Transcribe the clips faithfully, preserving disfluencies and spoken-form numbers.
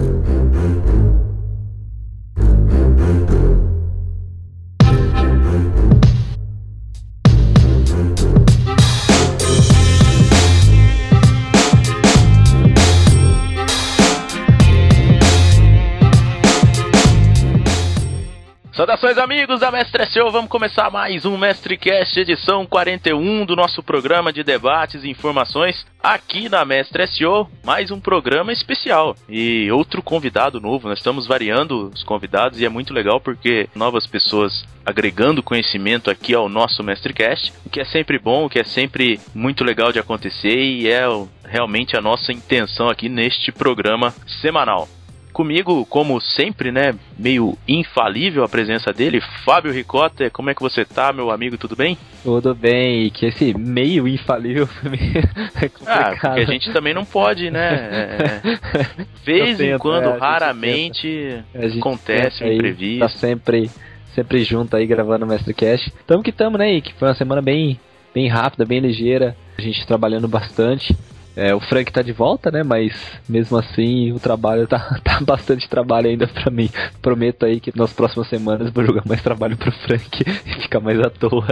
Saudações, amigos da Mestre S E O, vamos começar mais um MestreCast edição quarenta e um do nosso programa de debates e informações aqui na Mestre S E O, mais um programa especial e outro convidado novo. Nós estamos variando os convidados e é muito legal porque novas pessoas agregando conhecimento aqui ao nosso MestreCast, o que é sempre bom, o que é sempre muito legal de acontecer e é realmente a nossa intenção aqui neste programa semanal. Comigo, como sempre, né, meio infalível a presença dele, Fábio Ricota. Como é que você tá, meu amigo, tudo bem? Tudo bem, e que esse meio infalível pra mim é complicado. Ah, porque a gente também não pode, né, é, vez em quando, é, raramente, acontece um imprevisto. Tá sempre, sempre junto aí, gravando o MestreCast. Tamo que tamo, né, e que foi uma semana bem, bem rápida, bem ligeira, a gente trabalhando bastante. É, o Frank tá de volta, né, mas mesmo assim o trabalho tá, tá bastante trabalho ainda pra mim. Prometo aí que nas próximas semanas vou jogar mais trabalho pro Frank e ficar mais à toa.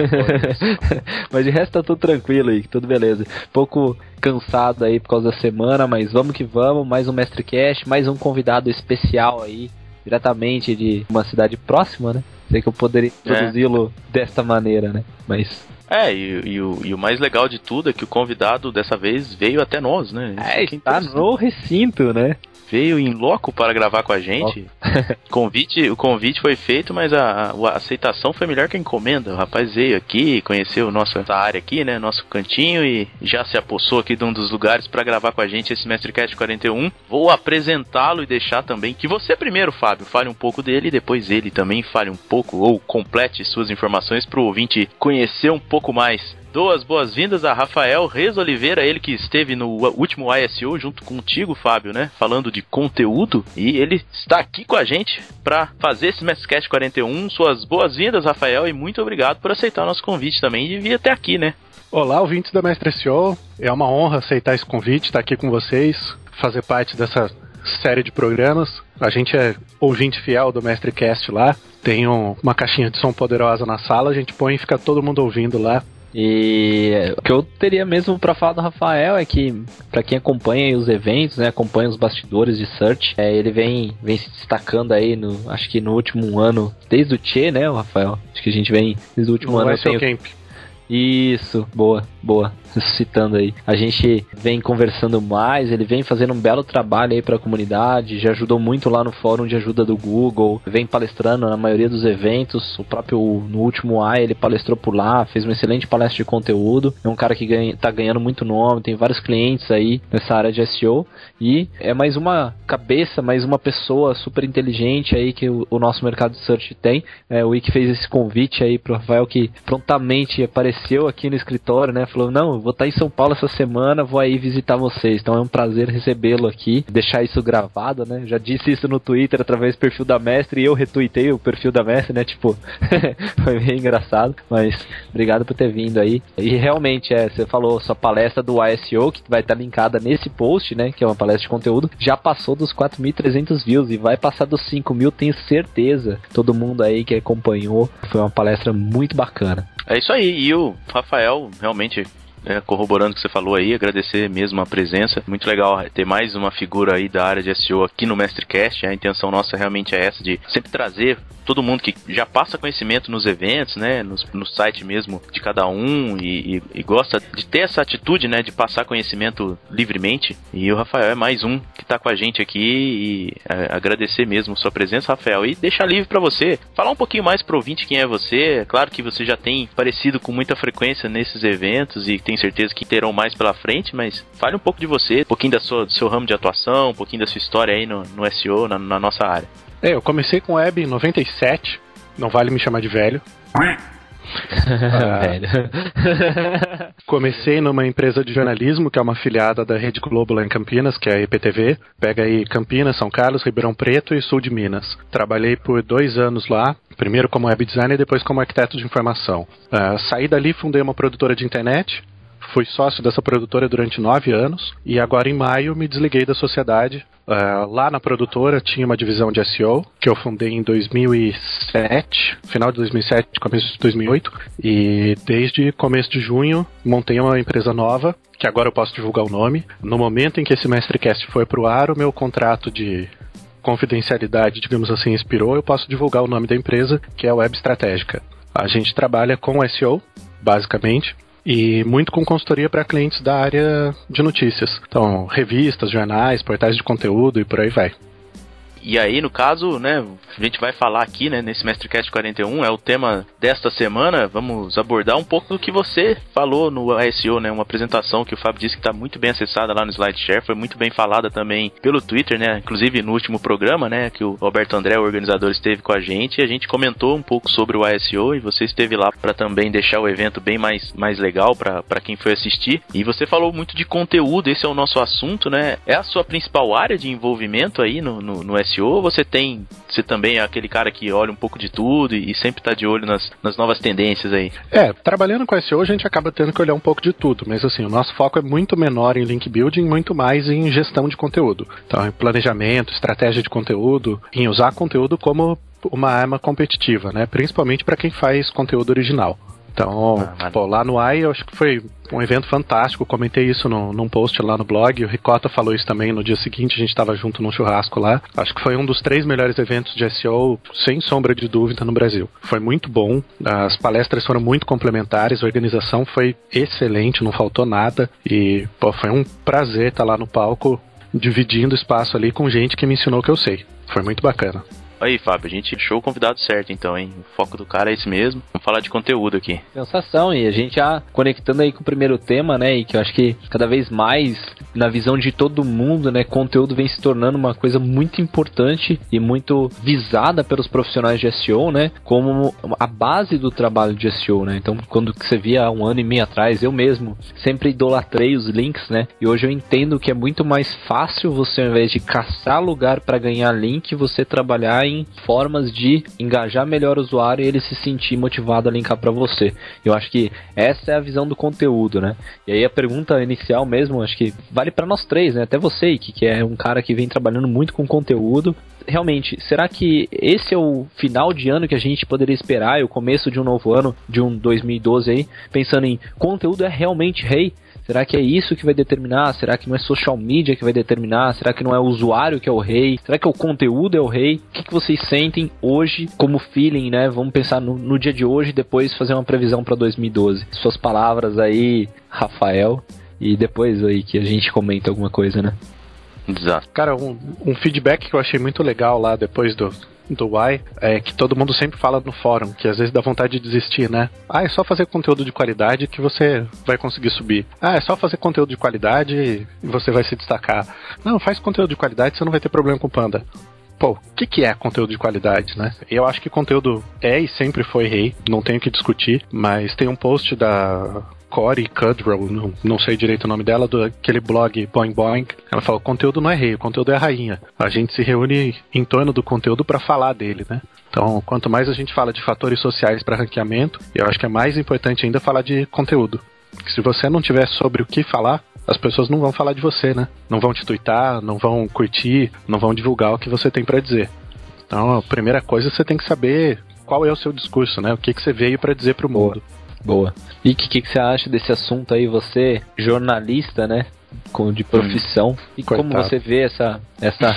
Mas de resto tá tudo tranquilo aí, tudo beleza. Pouco cansado aí por causa da semana, mas vamos que vamos, mais um MestreCast, mais um convidado especial aí, diretamente de uma cidade próxima, né. Sei que eu poderia introduzi-lo é. desta maneira, né, mas... É, e, e, o, e o mais legal de tudo é que o convidado dessa vez veio até nós, né? Isso é, está no recinto, né? Veio em loco para gravar com a gente. Oh. convite, o convite foi feito, mas a, a aceitação foi melhor que a encomenda. O rapaz veio aqui, conheceu nossa área aqui, né? Nosso cantinho e já se apossou aqui de um dos lugares para gravar com a gente esse MestreCast quarenta e um. Vou apresentá-lo e deixar também que você primeiro, Fábio, fale um pouco dele e depois ele também fale um pouco ou complete suas informações para o ouvinte conhecer um pouco mais. Dou as boas-vindas a Rafael Reis Oliveira, ele que esteve no último I S O junto contigo, Fábio, né? Falando de conteúdo, e ele está aqui com a gente para fazer esse MestreCast quarenta e um. Suas boas-vindas, Rafael, e muito obrigado por aceitar o nosso convite também e vir até aqui, né? Olá, ouvintes da Mestre S E O, é uma honra aceitar esse convite, estar aqui com vocês, fazer parte dessa série de programas. A gente é ouvinte fiel do MestreCast lá, tem um, uma caixinha de som poderosa na sala, a gente põe e fica todo mundo ouvindo lá. E o que eu teria mesmo pra falar do Rafael é que, pra quem acompanha os eventos, né, acompanha os bastidores de Search, é, ele vem, vem se destacando aí, no, acho que no último ano, desde o Tchê, né, o Rafael? Acho que a gente vem desde o último no ano. S E O Camp. Isso, boa, boa, ressuscitando aí. A gente vem conversando mais, ele vem fazendo um belo trabalho aí pra comunidade, já ajudou muito lá no fórum de ajuda do Google, vem palestrando na maioria dos eventos, o próprio, no último A I, ele palestrou por lá, fez uma excelente palestra de conteúdo, é um cara que ganha, tá ganhando muito nome, tem vários clientes aí nessa área de S E O, e é mais uma cabeça, mais uma pessoa super inteligente aí que o, o nosso mercado de search tem. É, o Wiki fez esse convite aí pro Rafael, que prontamente apareceu aqui no escritório, né, falou, não, eu vou estar em São Paulo essa semana, vou aí visitar vocês, então é um prazer recebê-lo aqui, deixar isso gravado, né, já disse isso no Twitter através do perfil da Mestre e eu retuitei o perfil da Mestre, né, tipo, foi bem engraçado, mas obrigado por ter vindo aí, e realmente, é, você falou sua palestra do I S O, que vai estar linkada nesse post, né, que é uma palestra de conteúdo, já passou dos quatro mil e trezentos views e vai passar dos cinco mil, tenho certeza, todo mundo aí que acompanhou, foi uma palestra muito bacana. É isso aí, e o Rafael realmente, é, corroborando o que você falou aí, agradecer mesmo a presença, muito legal ter mais uma figura aí da área de S E O aqui no MestreCast. A intenção nossa realmente é essa, de sempre trazer todo mundo que já passa conhecimento nos eventos, né, no, no site mesmo de cada um e, e, e gosta de ter essa atitude, né, de passar conhecimento livremente. E o Rafael é mais um que está com a gente aqui e é, agradecer mesmo sua presença, Rafael, e deixar livre para você falar um pouquinho mais pro ouvinte quem é você. É claro que você já tem aparecido com muita frequência nesses eventos e tenho certeza que terão mais pela frente, mas fale um pouco de você, um pouquinho da sua, do seu ramo de atuação, um pouquinho da sua história aí no, no S E O, na, na nossa área. É, eu comecei com web em noventa e sete, não vale me chamar de velho. Velho. Comecei numa empresa de jornalismo, que é uma afiliada da Rede Globo lá em Campinas, que é a E P T V. Pega aí Campinas, São Carlos, Ribeirão Preto e sul de Minas. Trabalhei por dois anos lá, primeiro como web designer e depois como arquiteto de informação. Uh, saí dali, fundei uma produtora de internet. fui sócio dessa produtora durante nove anos e agora em maio me desliguei da sociedade. Uh, lá na produtora tinha uma divisão de S E O que eu fundei em dois mil e sete, final de dois mil e sete, começo de dois mil e oito, e desde começo de junho montei uma empresa nova, que agora eu posso divulgar o nome. No momento em que esse MestreCast foi pro ar, o meu contrato de confidencialidade, digamos assim, expirou, eu posso divulgar o nome da empresa, que é a Web Estratégica. A gente trabalha com S E O, basicamente, e muito com consultoria para clientes da área de notícias. Então, revistas, jornais, portais de conteúdo e por aí vai. E aí, no caso, né, a gente vai falar aqui, né, nesse MestreCast quarenta e um, é o tema desta semana. Vamos abordar um pouco do que você falou no A S O, né, uma apresentação que o Fábio disse que está muito bem acessada lá no SlideShare, foi muito bem falada também pelo Twitter, né, inclusive no último programa, né, que o Roberto André, o organizador, esteve com a gente, e a gente comentou um pouco sobre o A S O, e você esteve lá para também deixar o evento bem mais, mais legal para quem foi assistir. E você falou muito de conteúdo, esse é o nosso assunto, né, é a sua principal área de envolvimento aí no, no, no S E O? Ou você tem, você também é aquele cara que olha um pouco de tudo e, e sempre tá de olho nas, nas novas tendências aí? É, trabalhando com S E O a gente acaba tendo que olhar um pouco de tudo, mas assim, o nosso foco é muito menor em link building, muito mais em gestão de conteúdo. Então, em planejamento, estratégia de conteúdo, em usar conteúdo como uma arma competitiva, né? Principalmente para quem faz conteúdo original. Então, ah, pô, lá no A I eu acho que foi um evento fantástico, comentei isso no, num post lá no blog, o Ricota falou isso também no dia seguinte, a gente estava junto num churrasco lá. Acho que foi um dos três melhores eventos de S E O, sem sombra de dúvida, no Brasil. Foi muito bom, as palestras foram muito complementares, a organização foi excelente, não faltou nada, e pô, foi um prazer estar lá no palco, dividindo espaço ali com gente que me ensinou o que eu sei. Foi muito bacana. Aí, Fábio, a gente achou o convidado certo, então, hein? O foco do cara é esse mesmo. Vamos falar de conteúdo aqui. Sensação, e a gente já conectando aí com o primeiro tema, né? E que eu acho que cada vez mais, na visão de todo mundo, né? Conteúdo vem se tornando uma coisa muito importante e muito visada pelos profissionais de S E O, né? Como a base do trabalho de S E O, né? Então, quando você via há um ano e meio atrás, eu mesmo sempre idolatrei os links, né? E hoje eu entendo que é muito mais fácil você, ao invés de caçar lugar para ganhar link, você trabalhar em formas de engajar melhor o usuário e ele se sentir motivado a linkar para você. Eu acho que essa é a visão do conteúdo, né? E aí a pergunta inicial mesmo, acho que vale para nós três, né? Até você, Ike, que é um cara que vem trabalhando muito com conteúdo. Realmente, será que esse é o final de ano que a gente poderia esperar, e o começo de um novo ano, de um dois mil e doze aí, pensando em conteúdo é realmente rei? Será que é isso que vai determinar? Será que não é social media que vai determinar? Será que não é o usuário que é o rei? Será que é o conteúdo é o rei? O que, que vocês sentem hoje como feeling, né? Vamos pensar no, no dia de hoje e depois fazer uma previsão para dois mil e doze. Suas palavras aí, Rafael, e depois aí que a gente comenta alguma coisa, né? Exato. Cara, um, um feedback que eu achei muito legal lá depois do... do Y, é que todo mundo sempre fala no fórum, que às vezes dá vontade de desistir, né? Ah, é só fazer conteúdo de qualidade que você vai conseguir subir. Ah, é só fazer conteúdo de qualidade e você vai se destacar. Não, faz conteúdo de qualidade, você não vai ter problema com o Panda. Pô, o que, que é conteúdo de qualidade, né? Eu acho que conteúdo é e sempre foi rei, não tenho que discutir, mas tem um post da Corey Cudrow, não, não sei direito o nome dela, do aquele blog Boing Boing. Ela fala, o conteúdo não é rei, o conteúdo é a rainha. A gente se reúne em torno do conteúdo para falar dele, né? Então, quanto mais a gente fala de fatores sociais para ranqueamento, eu acho que é mais importante ainda falar de conteúdo. Porque se você não tiver sobre o que falar, as pessoas não vão falar de você, né? Não vão te tweetar, não vão curtir, não vão divulgar o que você tem para dizer. Então, a primeira coisa, você tem que saber qual é o seu discurso, né? O que, que você veio para dizer pro mundo. Boa. E o que, que, que você acha desse assunto aí, você, jornalista, né? De profissão. Hum, e coitado. Como você vê essa. essa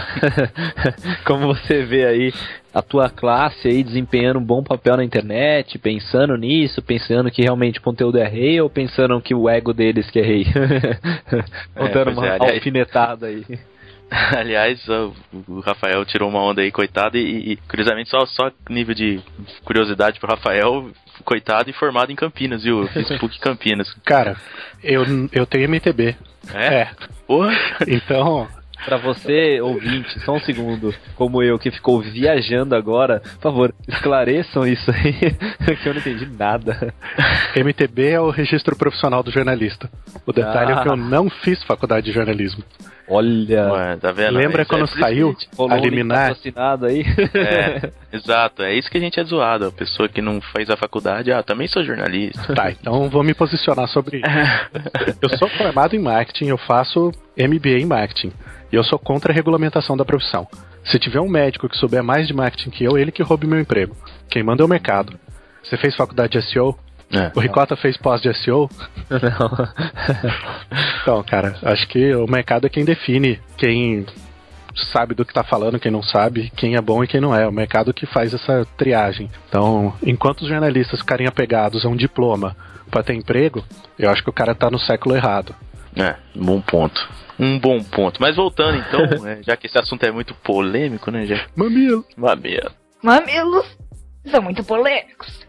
como você vê aí a tua classe aí desempenhando um bom papel na internet, pensando nisso, pensando que realmente o conteúdo é rei, ou pensando que o ego deles que é rei? Ou dando é, uma é, aliás... alfinetada aí. Aliás, o Rafael tirou uma onda aí, coitado, e, e curiosamente só, só nível de curiosidade pro Rafael, coitado, e formado em Campinas, viu? Facebook Campinas. Cara, eu, eu tenho M T B. É? É. Porra. Então... Pra você, ouvinte, só um segundo, como eu, que ficou viajando agora, por favor, esclareçam isso aí, que eu não entendi nada. M T B é o registro profissional do jornalista. O detalhe ah. é que eu não fiz faculdade de jornalismo. Olha, Ué, tá vendo? Lembra Isso quando é por isso saiu que a gente- a liminar? patrocinado aí. É, exato, é isso que a gente é zoado. A pessoa que não fez a faculdade, ah, também sou jornalista. Tá, então vou me posicionar sobre isso. Eu sou formado em marketing, eu faço M B A em marketing. E eu sou contra a regulamentação da profissão. Se tiver um médico que souber mais de marketing que eu, ele que roube meu emprego. Quem manda é o mercado. Você fez faculdade de S E O? É. O Ricota fez pós de S E O? Não. Então, cara, acho que o mercado é quem define quem sabe do que tá falando, quem não sabe, quem é bom e quem não é. O mercado que faz essa triagem. Então, enquanto os jornalistas ficarem apegados a um diploma para ter emprego, eu acho que o cara tá no século errado. É, bom ponto. Um bom ponto. Mas voltando então, é, já que esse assunto é muito polêmico, né, já? Mamilo. Mamilo. Mamilos são muito polêmicos.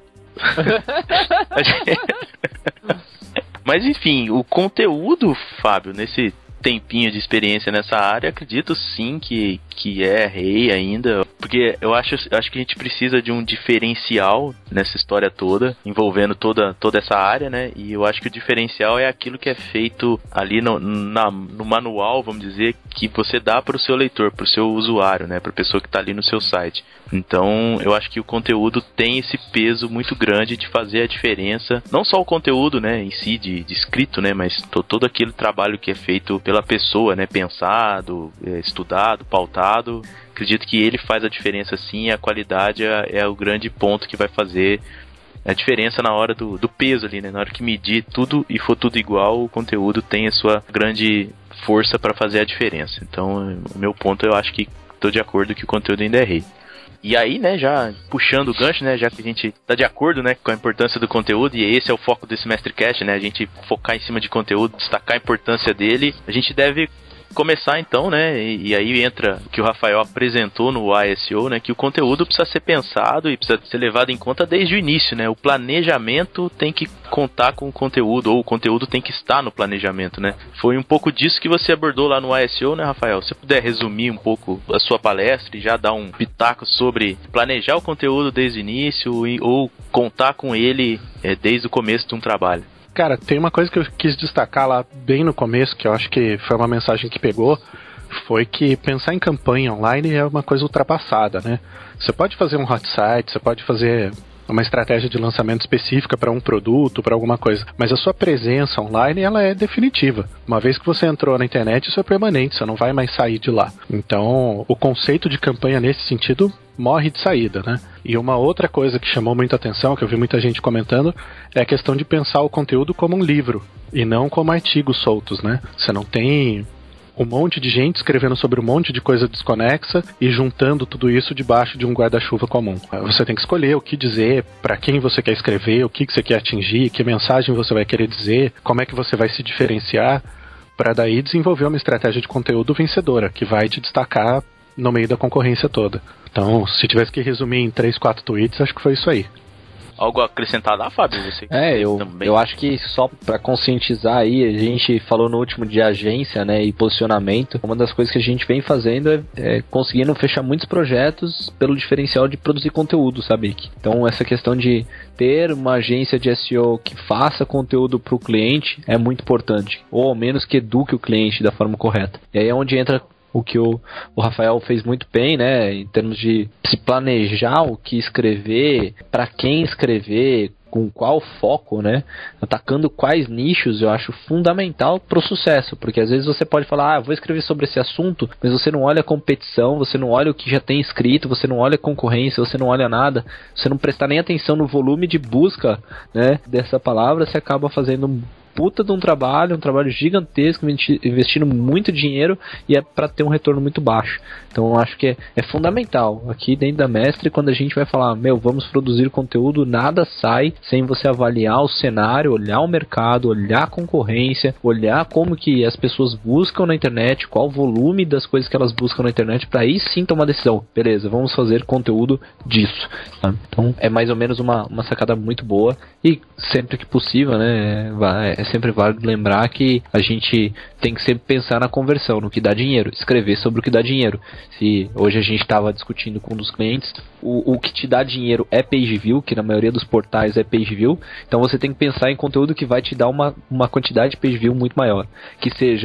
Mas enfim, o conteúdo, Fábio, nesse tempinho de experiência nessa área, acredito sim que, que é rei ainda, porque eu acho, acho que a gente precisa de um diferencial nessa história toda, envolvendo toda, toda essa área, né, e eu acho que o diferencial é aquilo que é feito ali no, na, no manual, vamos dizer, que você dá para o seu leitor, para o seu usuário, né, para a pessoa que está ali no seu site. Então, eu acho que o conteúdo tem esse peso muito grande de fazer a diferença, não só o conteúdo, né, em si, de, de escrito, né, mas to, todo aquele trabalho que é feito pela pessoa, né, pensado, é, estudado, pautado. Acredito que ele faz a diferença sim, e a qualidade é, é o grande ponto que vai fazer a diferença na hora do, do peso ali, né, na hora que medir tudo e for tudo igual, o conteúdo tem a sua grande força para fazer a diferença. Então, o meu ponto, eu acho que estou de acordo que o conteúdo ainda é rei. E aí, né, já puxando o gancho, né, já que a gente tá de acordo, né, com a importância do conteúdo, e esse é o foco desse MestreCast, né, a gente focar em cima de conteúdo, destacar a importância dele, a gente deve começar então, né, e, e aí entra o que o Rafael apresentou no I S O, né, que o conteúdo precisa ser pensado e precisa ser levado em conta desde o início, né, o planejamento tem que contar com o conteúdo, ou o conteúdo tem que estar no planejamento, né. Foi um pouco disso que você abordou lá no I S O, né, Rafael? Se você puder resumir um pouco a sua palestra e já dar um pitaco sobre planejar o conteúdo desde o início e, ou contar com ele é, desde o começo de um trabalho. Cara, tem uma coisa que eu quis destacar lá bem no começo, que eu acho que foi uma mensagem que pegou, foi que pensar em campanha online é uma coisa ultrapassada, né? Você pode fazer um hot site, você pode fazer uma estratégia de lançamento específica para um produto, para alguma coisa, mas a sua presença online, ela é definitiva. Uma vez que você entrou na internet, isso é permanente, você não vai mais sair de lá. Então, o conceito de campanha nesse sentido morre de saída, né? E uma outra coisa que chamou muita atenção, que eu vi muita gente comentando, é a questão de pensar o conteúdo como um livro, e não como artigos soltos, né? Você não tem um monte de gente escrevendo sobre um monte de coisa desconexa e juntando tudo isso debaixo de um guarda-chuva comum. Você tem que escolher o que dizer, para quem você quer escrever, o que você quer atingir, que mensagem você vai querer dizer, como é que você vai se diferenciar, para daí desenvolver uma estratégia de conteúdo vencedora, que vai te destacar no meio da concorrência toda. Então, se tivesse que resumir em três, quatro tweets, acho que foi isso aí. Algo a acrescentar lá, Fábio? Você é, eu, eu acho que só pra conscientizar aí, a gente falou no último de agência, né, e posicionamento. Uma das coisas que a gente vem fazendo é, é conseguindo fechar muitos projetos pelo diferencial de produzir conteúdo, sabe? Então, essa questão de ter uma agência de S E O que faça conteúdo pro cliente é muito importante, ou ao menos que eduque o cliente da forma correta. E aí é onde entra o que o, o Rafael fez muito bem, né, em termos de se planejar o que escrever, para quem escrever, com qual foco, né, atacando quais nichos, eu acho fundamental para o sucesso, porque às vezes você pode falar, ah, vou escrever sobre esse assunto, mas você não olha a competição, você não olha o que já tem escrito, você não olha a concorrência, você não olha nada, você não prestar nem atenção no volume de busca, né, dessa palavra, você acaba fazendo um puta de um trabalho, um trabalho gigantesco, investindo muito dinheiro e é para ter um retorno muito baixo. Então eu acho que é, é fundamental. Aqui dentro da Mestre, quando a gente vai falar, meu, vamos produzir conteúdo, nada sai sem você avaliar o cenário, olhar o mercado, olhar a concorrência, olhar como que as pessoas buscam na internet, qual o volume das coisas que elas buscam na internet, para aí sim tomar decisão. Beleza, vamos fazer conteúdo disso. Tá? Então é mais ou menos uma, uma sacada muito boa e sempre que possível, né, vai é sempre válido lembrar que a gente tem que sempre pensar na conversão, no que dá dinheiro, escrever sobre o que dá dinheiro. Se hoje a gente estava discutindo com um dos clientes, o, o que te dá dinheiro é page view, que na maioria dos portais é page view, então você tem que pensar em conteúdo que vai te dar uma, uma quantidade de page view muito maior, que seja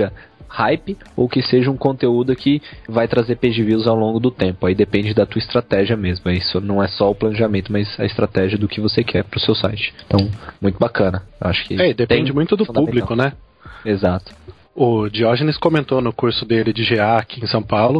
hype ou que seja um conteúdo que vai trazer page views ao longo do tempo. Aí depende da tua estratégia mesmo. Isso não é só o planejamento, mas a estratégia do que você quer pro seu site. Então, muito bacana. Acho que é, depende muito do público, né? Exato. O Diógenes comentou no curso dele de G A aqui em São Paulo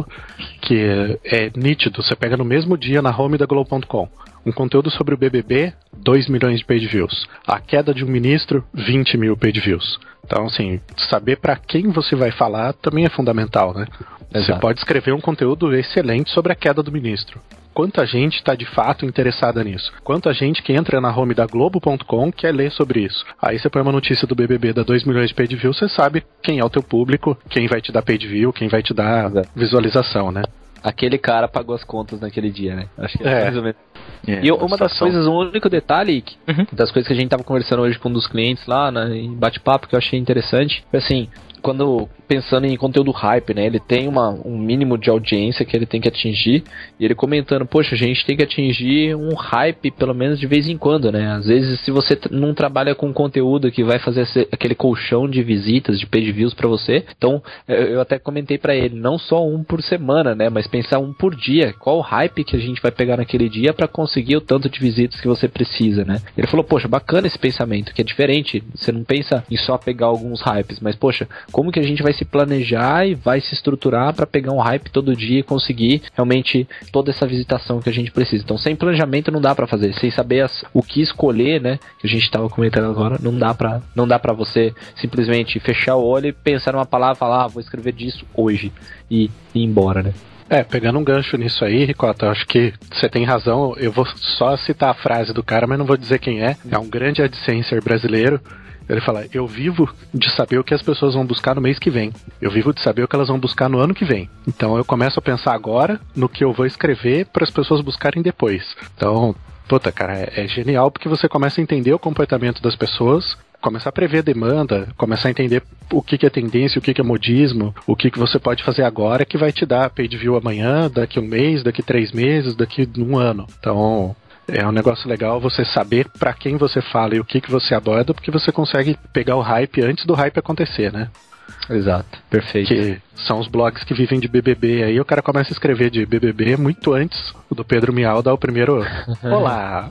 que é nítido, você pega no mesmo dia na home da Globo ponto com um conteúdo sobre o B B B, dois milhões de page views. A queda de um ministro, vinte mil page views. Então, assim, saber para quem você vai falar também é fundamental, né? Exato. Você pode escrever um conteúdo excelente sobre a queda do ministro. Quanta gente está de fato interessada nisso? Quanta gente que entra na home da Globo ponto com quer ler sobre isso? Aí você põe uma notícia do B B B da dois milhões de page views, você sabe quem é o teu público, quem vai te dar page view, quem vai te dar visualização, né? Aquele cara pagou as contas naquele dia, né? Acho que é, é. mais ou menos. É, e uma das coisas, um único detalhe, uhum. das coisas que a gente tava conversando hoje com um dos clientes lá, né, em bate-papo, que eu achei interessante, foi assim, quando pensando em conteúdo hype, né, ele tem uma, um mínimo de audiência que ele tem que atingir, e ele comentando, poxa, a gente tem que atingir um hype pelo menos de vez em quando, né, às vezes se você não trabalha com conteúdo que vai fazer esse, aquele colchão de visitas, de page views pra você, então eu até comentei pra ele, não só um por semana, né, mas pensar um por dia, qual o hype que a gente vai pegar naquele dia pra conseguir o tanto de visitas que você precisa, né, ele falou, poxa, bacana esse pensamento, que é diferente, você não pensa em só pegar alguns hypes, mas poxa, como que a gente vai se planejar e vai se estruturar para pegar um hype todo dia e conseguir realmente toda essa visitação que a gente precisa. Então, sem planejamento não dá para fazer, sem saber as, o que escolher, né, que a gente estava comentando agora, não dá para não dá para você simplesmente fechar o olho e pensar numa palavra e falar, ah, vou escrever disso hoje e, e ir embora, né? É, pegando um gancho nisso aí, Ricota, eu acho que você tem razão, eu vou só citar a frase do cara, mas não vou dizer quem é, é um grande AdSenser brasileiro. Ele fala, eu vivo de saber o que as pessoas vão buscar no mês que vem. Eu vivo de saber o que elas vão buscar no ano que vem. Então eu começo a pensar agora no que eu vou escrever para as pessoas buscarem depois. Então, puta, cara, é, é genial porque você começa a entender o comportamento das pessoas, começar a prever demanda, começar a entender o que, que é tendência, o que, que é modismo, o que, que você pode fazer agora que vai te dar page view amanhã, daqui um mês, daqui três meses, daqui um ano. Então... é um negócio legal você saber pra quem você fala e o que, que você aborda, porque você consegue pegar o hype antes do hype acontecer, né? Exato, perfeito. Que são os blogs que vivem de B B B, aí o cara começa a escrever de B B B muito antes do Pedro Miau dar o primeiro olá.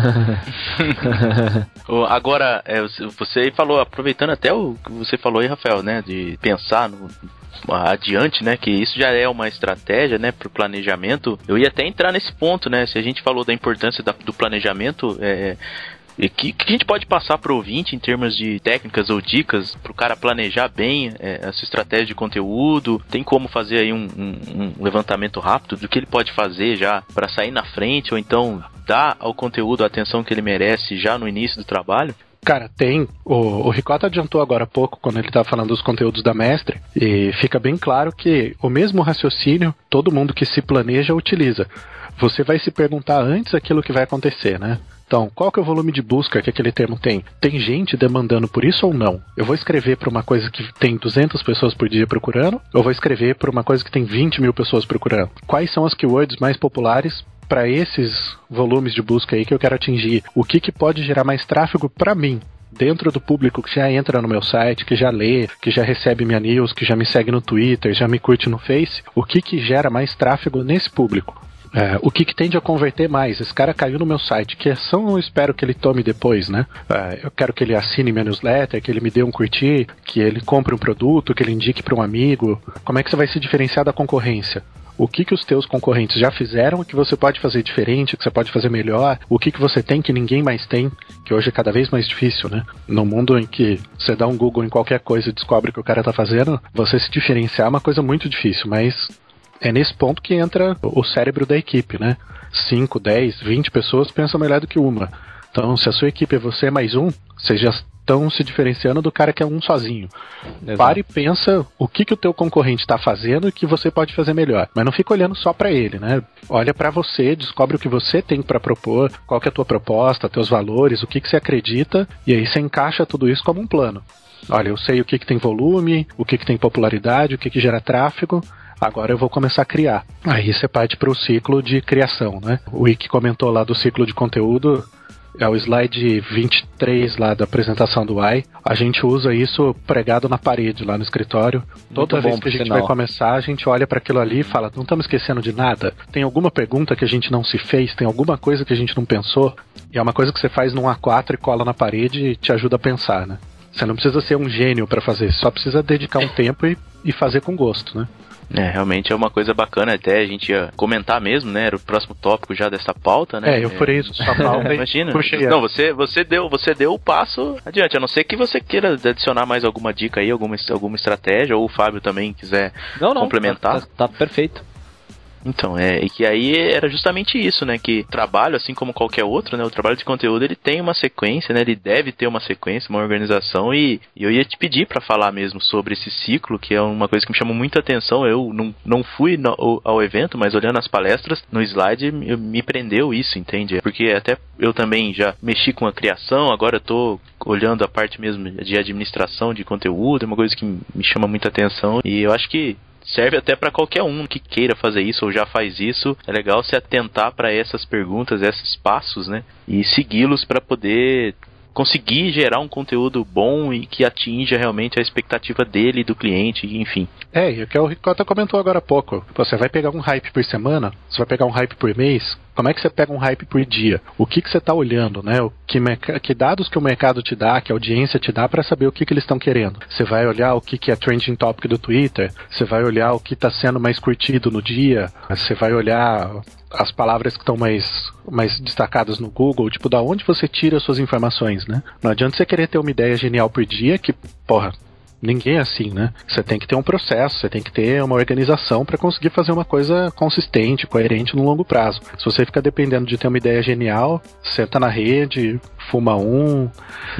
Agora, você falou, aproveitando até o que você falou aí, Rafael, né, de pensar no... adiante, né, que isso já é uma estratégia, né, pro planejamento. Eu ia até entrar nesse ponto, né, se a gente falou da importância da, do planejamento, é, que, que a gente pode passar pro ouvinte em termos de técnicas ou dicas pro cara planejar bem é, a sua estratégia de conteúdo. Tem como fazer aí um, um, um levantamento rápido do que ele pode fazer já para sair na frente, ou então dar ao conteúdo a atenção que ele merece já no início do trabalho? Cara, tem. O, o Ricota adiantou agora há pouco, quando ele estava falando dos conteúdos da Mestre, e fica bem claro que o mesmo raciocínio todo mundo que se planeja utiliza. Você vai se perguntar antes aquilo que vai acontecer, né? Então, qual que é o volume de busca que aquele termo tem? Tem gente demandando por isso ou não? Eu vou escrever para uma coisa que tem duzentas pessoas por dia procurando, ou vou escrever para uma coisa que tem vinte mil pessoas procurando? Quais são as keywords mais populares para esses volumes de busca aí que eu quero atingir? O que, que pode gerar mais tráfego para mim? Dentro do público que já entra no meu site, que já lê, que já recebe minha news, que já me segue no Twitter, já me curte no Face, o que, que gera mais tráfego nesse público? É, o que, que tende a converter mais? Esse cara caiu no meu site, que ação eu espero que ele tome depois, né? É, eu quero que ele assine minha newsletter, que ele me dê um curtir, que ele compre um produto, que ele indique para um amigo. Como é que você vai se diferenciar da concorrência? O que, que os teus concorrentes já fizeram que você pode fazer diferente, que você pode fazer melhor? O que, que você tem que ninguém mais tem, que hoje é cada vez mais difícil, né? No mundo em que você dá um Google em qualquer coisa e descobre o que o cara tá fazendo, você se diferenciar é uma coisa muito difícil, mas é nesse ponto que entra o cérebro da equipe, né? cinco, dez, vinte pessoas pensam melhor do que uma. Então, se a sua equipe é você mais um, vocês já estão se diferenciando do cara que é um sozinho. Exato. Pare e pensa o que, que o teu concorrente está fazendo e que você pode fazer melhor. Mas não fica olhando só para ele, né? Olha para você, descobre o que você tem para propor, qual que é a tua proposta, teus valores, o que, que você acredita, e aí você encaixa tudo isso como um plano. Olha, eu sei o que, que tem volume, o que, que tem popularidade, o que, que gera tráfego. Agora eu vou começar a criar. Aí você parte para o ciclo de criação, né? O Ike comentou lá do ciclo de conteúdo. é o slide vinte e três lá da apresentação do Y. A gente usa isso pregado na parede lá no escritório. Toda Muito vez bom, que a gente sinal. vai começar, a gente olha para aquilo ali e fala, não estamos esquecendo de nada? Tem alguma pergunta que a gente não se fez? Tem alguma coisa que a gente não pensou? E é uma coisa que você faz num A quatro e cola na parede e te ajuda a pensar, né? Você não precisa ser um gênio para fazer, só precisa dedicar um tempo e, e fazer com gosto, né? É, realmente é uma coisa bacana, até a gente ia comentar mesmo, né? Era o próximo tópico já dessa pauta, né? É, eu furei isso, sua pauta. Imagina. Puxei Não, você, você, deu, você deu o passo adiante, a não ser que você queira adicionar mais alguma dica aí, alguma, alguma estratégia, ou o Fábio também quiser não, não, complementar. Tá, tá, tá perfeito. Então, é, e que aí era justamente isso, né, que trabalho, assim como qualquer outro, né, o trabalho de conteúdo, ele tem uma sequência, né, ele deve ter uma sequência, uma organização, e, e eu ia te pedir pra falar mesmo sobre esse ciclo, que é uma coisa que me chamou muita atenção. Eu não, não fui no, ao, ao evento, mas olhando as palestras, no slide, me, me prendeu isso, entende? Porque até eu também já mexi com a criação, agora eu tô olhando a parte mesmo de administração de conteúdo, é uma coisa que me chama muita atenção, e eu acho que serve até para qualquer um que queira fazer isso ou já faz isso. É legal se atentar para essas perguntas, esses passos, né? E segui-los para poder conseguir gerar um conteúdo bom e que atinja realmente a expectativa dele, do cliente, enfim. É, e o que o Ricota comentou agora há pouco. Você vai pegar um hype por semana, você vai pegar um hype por mês. Como é que você pega um hype por dia? O que, que você está olhando, né? O que, que dados que o mercado te dá, que a audiência te dá para saber o que, que eles estão querendo? Você vai olhar o que, que é trending topic do Twitter, você vai olhar o que está sendo mais curtido no dia, você vai olhar as palavras que estão mais, mais destacadas no Google, tipo, da onde você tira as suas informações, né? Não adianta você querer ter uma ideia genial por dia que, porra, ninguém é assim, né? Você tem que ter um processo, você tem que ter uma organização para conseguir fazer uma coisa consistente, coerente no longo prazo. Se você fica dependendo de ter uma ideia genial, senta na rede, fuma um,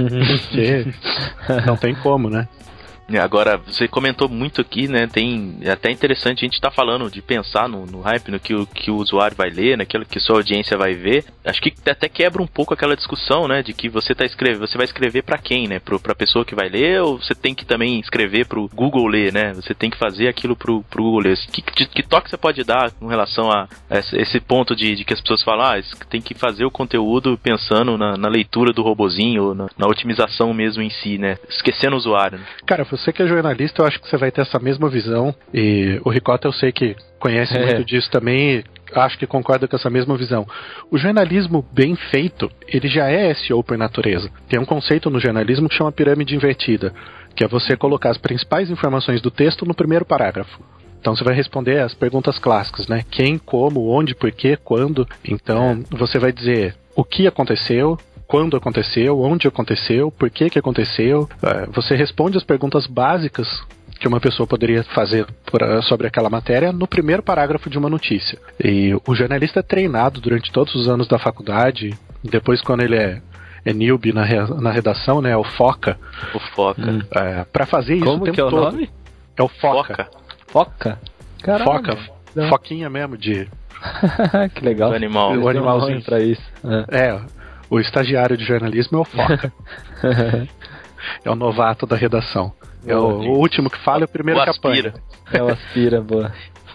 porque não tem como, né? Agora, você comentou muito aqui, né, tem, é até interessante a gente estar tá falando de pensar no, no hype, no que o, que o usuário vai ler, naquilo que sua audiência vai ver. Acho que até quebra um pouco aquela discussão, né, de que você tá escrevendo, você vai escrever para quem, né, pro, pra pessoa que vai ler, ou você tem que também escrever pro Google ler, né, você tem que fazer aquilo pro, pro Google ler. Que, que, que toque você pode dar com relação a esse ponto de, de que as pessoas falam, ah, tem que fazer o conteúdo pensando na, na leitura do robozinho, ou na, na otimização mesmo em si, né, esquecendo o usuário, né? Cara, você que é jornalista, eu acho que você vai ter essa mesma visão, e o Ricota eu sei que conhece é. muito disso também, e acho que concorda com essa mesma visão. O jornalismo bem feito, ele já é S E O por natureza. Tem um conceito no jornalismo que chama pirâmide invertida, que é você colocar as principais informações do texto no primeiro parágrafo. Então você vai responder as perguntas clássicas, né? Quem, como, onde, porquê, quando. Então você vai dizer o que aconteceu, quando aconteceu, onde aconteceu, por que que aconteceu. Você responde as perguntas básicas que uma pessoa poderia fazer sobre aquela matéria no primeiro parágrafo de uma notícia. E o jornalista é treinado durante todos os anos da faculdade, depois quando ele é, é newbie na, na redação, né, é o FOCA. O FOCA. Hum. É, pra fazer isso Como o tempo que é o todo. nome? É o FOCA. Foca? Caralho. Foca. Não. Foquinha mesmo de... Que legal. O animal. O animalzinho. Pra isso. É. é, o estagiário de jornalismo é o Foca. É o novato da redação. É o, o último que fala e o primeiro que apanha. É o aspira, boa.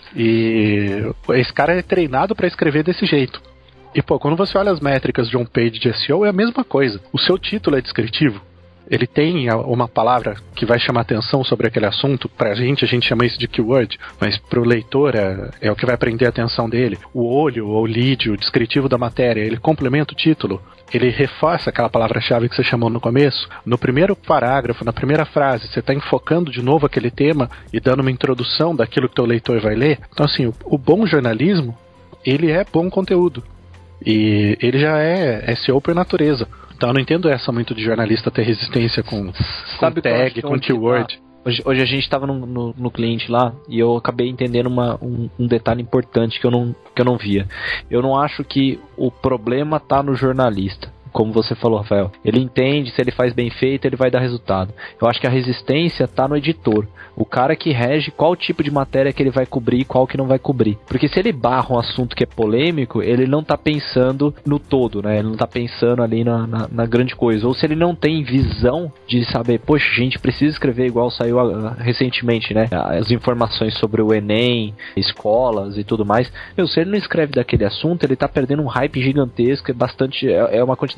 E esse cara é treinado pra escrever desse jeito. E pô, quando você olha as métricas de on-page de S E O, é a mesma coisa. O seu título é descritivo. Ele tem uma palavra que vai chamar atenção sobre aquele assunto. Pra gente, a gente chama isso de keyword, mas pro leitor é, é o que vai prender a atenção dele. O olho, ou lead, o descritivo da matéria, ele complementa o título. Ele reforça aquela palavra-chave que você chamou no começo. No primeiro parágrafo, na primeira frase, você está enfocando de novo aquele tema e dando uma introdução daquilo que o teu leitor vai ler. Então, assim, o, o bom jornalismo, ele é bom conteúdo. E ele já é S E O por natureza. Então eu não entendo essa muito de jornalista ter resistência com, com tag, com keyword. Hoje, hoje a gente estava no, no, no cliente lá e eu acabei entendendo uma, um, um detalhe importante que eu, não, que eu não via. Eu não acho que o problema está no jornalista. Como você falou, Rafael, ele entende, se ele faz bem feito, ele vai dar resultado. Eu acho que a resistência tá no editor, o cara que rege qual tipo de matéria que ele vai cobrir e qual que não vai cobrir. Porque se ele barra um assunto que é polêmico, ele não tá pensando no todo, né? Ele não tá pensando ali na, na, na grande coisa. Ou se ele não tem visão de saber, poxa, a gente precisa escrever igual saiu uh, recentemente, né? As informações sobre o Enem, escolas e tudo mais. Meu, se ele não escreve daquele assunto, ele tá perdendo um hype gigantesco, é bastante, é, é uma quantidade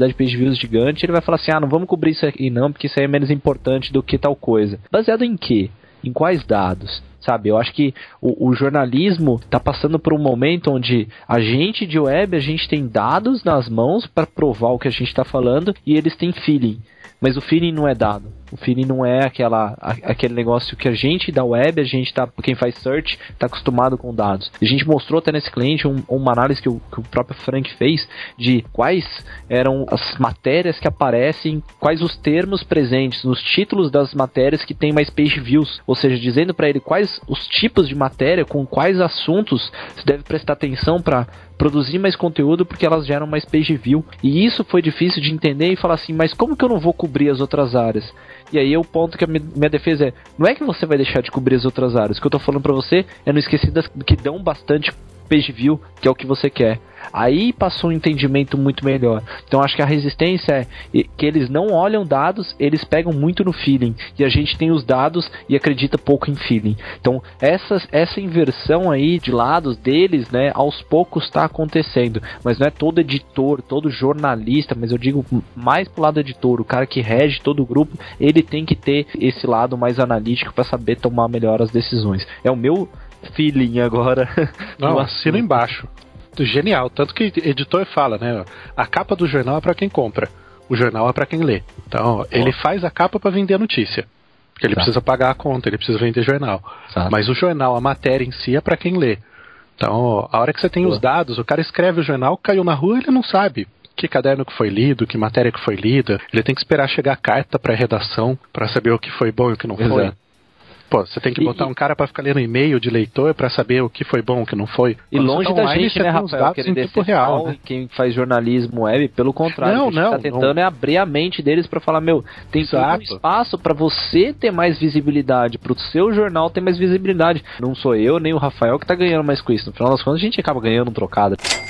quantidade de page views gigante, ele vai falar assim, ah, não vamos cobrir isso aqui não, porque isso aí é menos importante do que tal coisa. Baseado em quê? Em quais dados? Sabe, eu acho que o, o jornalismo está passando por um momento onde a gente de web, a gente tem dados nas mãos para provar o que a gente está falando e eles têm feeling. Mas o feeling não é dado. O feeling não é aquela, a, aquele negócio que a gente da web, a gente tá, quem faz search, está acostumado com dados. A gente mostrou até nesse cliente um, uma análise que o, que o próprio Frank fez de quais eram as matérias que aparecem, quais os termos presentes nos títulos das matérias que tem mais page views. Ou seja, dizendo para ele quais os tipos de matéria, com quais assuntos você deve prestar atenção para produzir mais conteúdo porque elas geram mais page view. E isso foi difícil de entender e falar assim, mas como que eu não vou cobrir as outras áreas? E aí o ponto que a minha defesa é, não é que você vai deixar de cobrir as outras áreas, o que eu tô falando pra você é não esquecer das que dão bastante page view, que é o que você quer. Aí passou um entendimento muito melhor. Então acho que a resistência é que eles não olham dados, eles pegam muito no feeling. E a gente tem os dados e acredita pouco em feeling. Então essa, essa inversão aí de lados deles, né, aos poucos está acontecendo. Mas não é todo editor, todo jornalista, mas eu digo mais pro lado editor, o cara que rege todo o grupo, ele tem que ter esse lado mais analítico para saber tomar melhor as decisões. É o meu feeling agora. Não, assina embaixo. Genial, tanto que editor fala, né? A capa do jornal é pra quem compra, o jornal é pra quem lê. Então, oh. ele faz a capa pra vender a notícia, porque ele tá. precisa pagar a conta, ele precisa vender jornal. Tá. Mas o jornal, a matéria em si é pra quem lê. Então, a hora que você tem oh. os dados, o cara escreve o jornal, caiu na rua, ele não sabe que caderno que foi lido, que matéria que foi lida. Ele tem que esperar chegar a carta pra redação pra saber o que foi bom e o que não Exato. foi. Pô, você tem que botar e, um cara pra ficar lendo e-mail de leitor pra saber o que foi bom, o que não foi. E Quando longe tá da online, gente, né, Rafael, querer tempo real, né? Quem faz jornalismo web, pelo contrário, não, o que a gente não, tá tentando não. é abrir a mente deles pra falar, meu, tem todo um espaço pra você ter mais visibilidade, pro seu jornal ter mais visibilidade. Não sou eu, nem o Rafael que tá ganhando mais com isso. No final das contas, a gente acaba ganhando um trocado.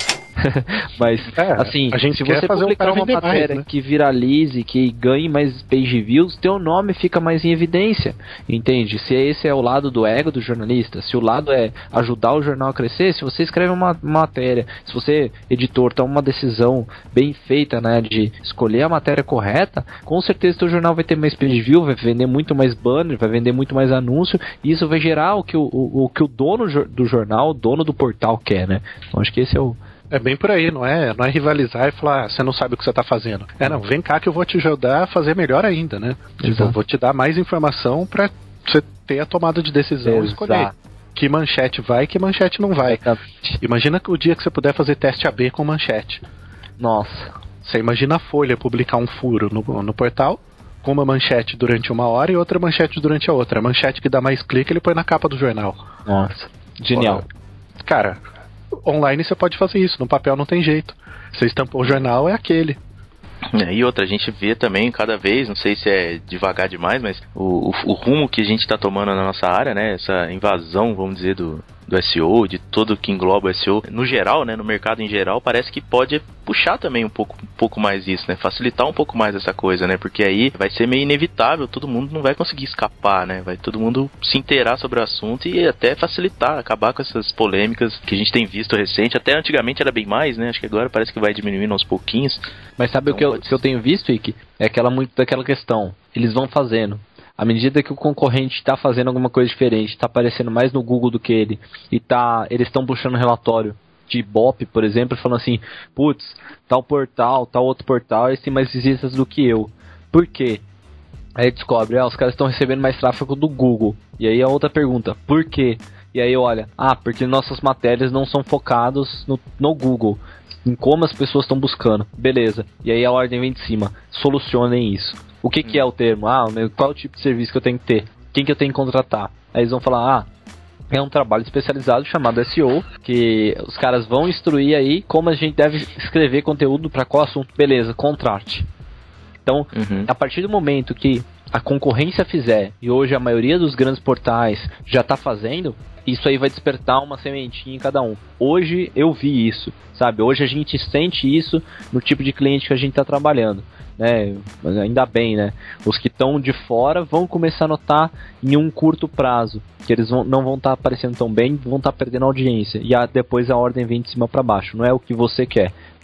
Mas, é, assim, a gente se quer você fazer publicar um uma matéria mais, né? que viralize, que ganhe mais page views, teu nome fica mais em evidência, entende? Se esse é o lado do ego do jornalista, se o lado é ajudar o jornal a crescer, se você escreve uma matéria, se você, editor, toma uma decisão bem feita, né, de escolher a matéria correta, com certeza teu jornal vai ter mais page view, vai vender muito mais banner, vai vender muito mais anúncio, e isso vai gerar o que o, o, o, que o dono do jornal, o dono do portal quer, né? Então acho que esse é o É bem por aí, não é, não é rivalizar e falar, ah, você não sabe o que você está fazendo. É, não, vem cá que eu vou te ajudar a fazer melhor ainda, né? Tipo, eu vou te dar mais informação para você ter a tomada de decisão e escolher que manchete vai e que manchete não vai. Exatamente. Imagina o dia que você puder fazer teste A B com manchete. Nossa. Você imagina a Folha publicar um furo no, no portal, com uma manchete durante uma hora e outra manchete durante a outra. A manchete que dá mais clique, ele põe na capa do jornal. Nossa, genial. Pô, cara, online você pode fazer isso, no papel não tem jeito. Você estampou o jornal, é aquele. É, e outra, a gente vê também cada vez, não sei se é devagar demais, mas o, o, o rumo que a gente está tomando na nossa área, né, essa invasão, vamos dizer, do, do S E O, de tudo que engloba o S E O, no geral, né, no mercado em geral, parece que pode puxar também um pouco, um pouco mais isso, né, facilitar um pouco mais essa coisa, né, porque aí vai ser meio inevitável, todo mundo não vai conseguir escapar, né, vai todo mundo se inteirar sobre o assunto e até facilitar, acabar com essas polêmicas que a gente tem visto recente, até antigamente era bem mais, né, acho que agora parece que vai diminuindo aos pouquinhos. Mas sabe então, o que eu, que eu tenho visto, Ike? É aquela, muito daquela questão, eles vão fazendo. À medida que o concorrente está fazendo alguma coisa diferente, está aparecendo mais no Google do que ele, e tá, eles estão puxando relatório de Ibope, por exemplo, falando assim, putz, tal portal, tal outro portal, eles têm mais visitas do que eu. Por quê? Aí descobre, ah, os caras estão recebendo mais tráfego do Google. E aí a outra pergunta, por quê? E aí olha, ah, porque nossas matérias não são focadas no, no Google, em como as pessoas estão buscando. Beleza. E aí a ordem vem de cima, solucionem isso. O que, que é o termo? Ah, qual é o tipo de serviço que eu tenho que ter? Quem que eu tenho que contratar? Aí eles vão falar, ah, é um trabalho especializado chamado S E O, que os caras vão instruir aí como a gente deve escrever conteúdo para qual assunto. Beleza, contrate. Então, uhum. a partir do momento que a concorrência fizer, e hoje a maioria dos grandes portais já está fazendo, isso aí vai despertar uma sementinha em cada um. Hoje eu vi isso, sabe? Hoje a gente sente isso no tipo de cliente que a gente está trabalhando. Né, mas ainda bem, né? Os que estão de fora vão começar a notar em um curto prazo que eles vão, não vão estar tá aparecendo tão bem, vão estar tá perdendo audiência e a, depois a ordem vem de cima para baixo. Não é o que você quer,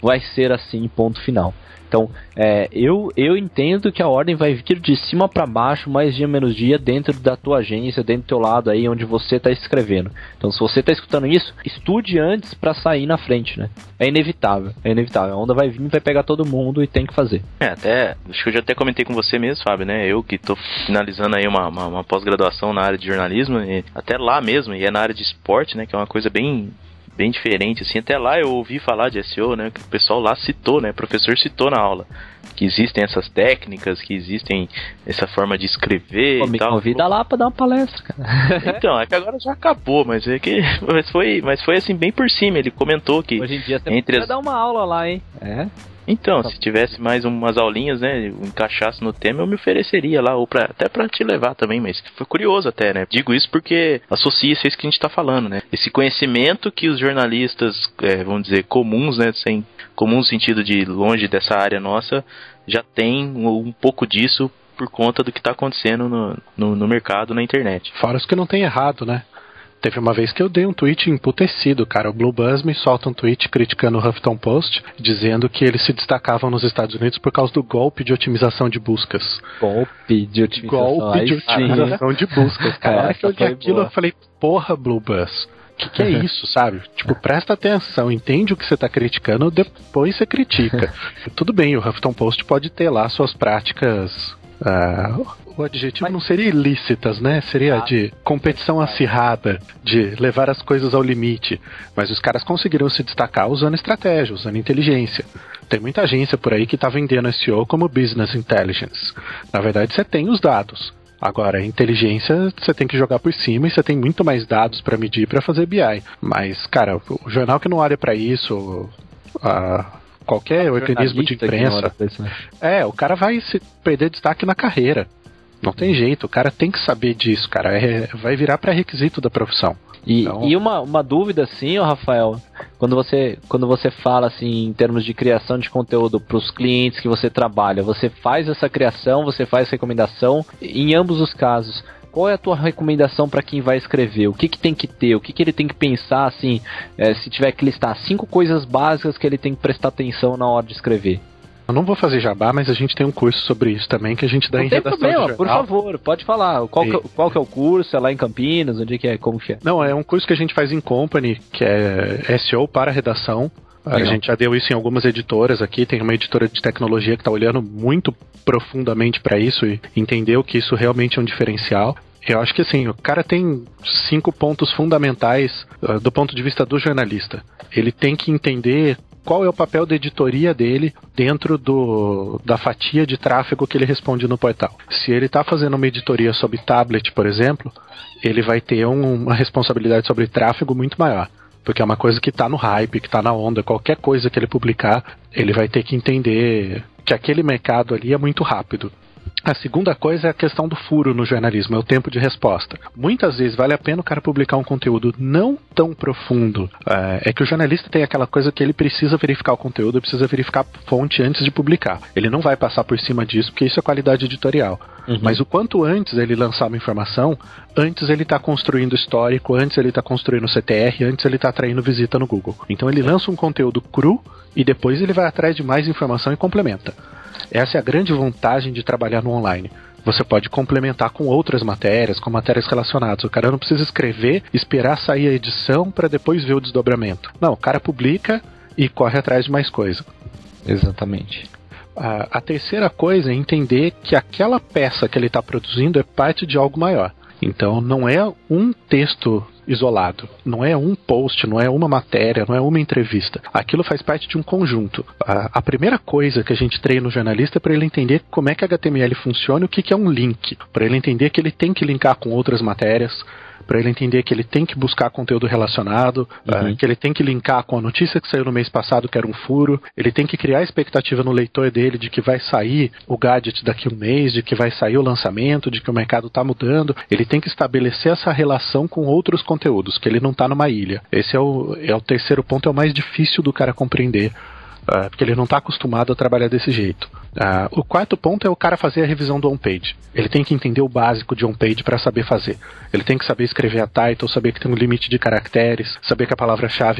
vai ser assim, ponto final. Então, é, eu, eu entendo que a ordem vai vir de cima para baixo, mais dia menos dia, dentro da tua agência, dentro do teu lado aí, onde você está escrevendo. Então, se você está escutando isso, estude antes para sair na frente, né? É inevitável, é inevitável. A onda vai vir, vai pegar todo mundo e tem que fazer. É, até, acho que eu já até comentei com você mesmo, Fábio, né? Eu que tô finalizando aí uma, uma, uma pós-graduação na área de jornalismo, e até lá mesmo, e é na área de esporte, né? Que é uma coisa bem... bem diferente, assim, até lá eu ouvi falar de S E O, né, que o pessoal lá citou, né, o professor citou na aula, que existem essas técnicas, que existem essa forma de escrever Pô, e me tal. convida lá pra dar uma palestra, cara. Então, é que agora já acabou, mas é que, mas foi, mas foi assim, bem por cima, ele comentou que... Hoje em dia você entre pode as... dar uma aula lá, hein, é... Então, se tivesse mais umas aulinhas, né, encaixasse no tema, eu me ofereceria lá, ou pra, até pra te levar também, mas foi curioso até, né, digo isso porque associa-se a isso que a gente tá falando, né, esse conhecimento que os jornalistas, é, vamos dizer, comuns, né, sem comum no sentido de longe dessa área nossa, já tem um, um pouco disso por conta do que tá acontecendo no, no, no mercado, na internet. Fora os que não tem errado, né? Teve uma vez que eu dei um tweet emputecido, cara. O Blue Buzz me solta um tweet criticando o Huffington Post, dizendo que eles se destacavam nos Estados Unidos por causa do golpe de otimização de buscas. Golpe de otimização. Golpe de otimização de buscas, cara. Na hora que eu li aquilo, eu falei, porra, Blue Buzz, o que, que é isso, sabe? Tipo, presta atenção, entende o que você tá criticando, depois você critica. Tudo bem, o Huffington Post pode ter lá suas práticas... Uh, o adjetivo Mas... não seria ilícitas, né? Seria ah, de competição acirrada, de levar as coisas ao limite. Mas os caras conseguiram se destacar usando estratégia, usando inteligência. Tem muita agência por aí que tá vendendo S E O como Business Intelligence. Na verdade, você tem os dados. Agora, a inteligência você tem que jogar por cima e você tem muito mais dados para medir para fazer B I. Mas, cara, o jornal que não olha para isso... A... qualquer organismo de imprensa, isso, né? É, o cara vai se perder destaque na carreira. Não tem jeito, o cara tem que saber disso, cara. É, vai virar pré-requisito da profissão. E, então... e uma, uma dúvida assim, ó, Rafael, quando você, quando você fala assim em termos de criação de conteúdo para os clientes que você trabalha, você faz essa criação, você faz recomendação, em ambos os casos. Qual é a tua recomendação para quem vai escrever? O que, que tem que ter? O que, que ele tem que pensar, assim, é, se tiver que listar cinco coisas básicas que ele tem que prestar atenção na hora de escrever? Eu não vou fazer jabá, mas a gente tem um curso sobre isso também que a gente dá não em redação problema, de jornal. Por favor, pode falar. Qual, que, qual que é o curso? É lá em Campinas? Onde que é? Como que é? Não, é um curso que a gente faz em Company, que é S E O para redação. Legal. A gente já deu isso em algumas editoras aqui. Tem uma editora de tecnologia que está olhando muito profundamente para isso e entendeu que isso realmente é um diferencial. Eu acho que assim, o cara tem cinco pontos fundamentais uh, do ponto de vista do jornalista. Ele tem que entender qual é o papel da editoria dele dentro do, da fatia de tráfego que ele responde no portal. Se ele está fazendo uma editoria sobre tablet, por exemplo, ele vai ter um, uma responsabilidade sobre tráfego muito maior. Porque é uma coisa que está no hype, que está na onda. Qualquer coisa que ele publicar, ele vai ter que entender que aquele mercado ali é muito rápido. A segunda coisa é a questão do furo no jornalismo, é o tempo de resposta. Muitas vezes vale a pena o cara publicar um conteúdo não tão profundo. É, é que o jornalista tem aquela coisa que ele precisa verificar o conteúdo, ele precisa verificar a fonte antes de publicar. Ele não vai passar por cima disso, porque isso é qualidade editorial. Uhum. Mas o quanto antes ele lançar uma informação, antes ele está construindo histórico, antes ele está construindo C T R, antes ele está atraindo visita no Google. Então ele lança um conteúdo cru e depois ele vai atrás de mais informação e complementa. Essa é a grande vantagem de trabalhar no online. Você pode complementar com outras matérias, com matérias relacionadas. O cara não precisa escrever, esperar sair a edição para depois ver o desdobramento. Não, o cara publica e corre atrás de mais coisa. Exatamente. A, a terceira coisa é entender que aquela peça que ele está produzindo é parte de algo maior. Então não é um texto isolado, não é um post, não é uma matéria, não é uma entrevista. Aquilo faz parte de um conjunto. A, a primeira coisa que a gente treina o jornalista é para ele entender como é que H T M L funciona e o que, que é um link. Para ele entender que ele tem que linkar com outras matérias, para ele entender que ele tem que buscar conteúdo relacionado, uhum. uh, que ele tem que linkar com a notícia que saiu no mês passado, que era um furo, ele tem que criar a expectativa no leitor dele de que vai sair o gadget daqui a um mês, de que vai sair o lançamento, de que o mercado está mudando. Ele tem que estabelecer essa relação com outros conteúdos, que ele não está numa ilha. Esse é o, é o terceiro ponto, é o mais difícil do cara compreender, uh, porque ele não está acostumado a trabalhar desse jeito. Uh, o quarto ponto é o cara fazer a revisão do on-page. Ele tem que entender o básico de on-page para saber fazer. Ele tem que saber escrever a title, saber que tem um limite de caracteres, saber que a palavra-chave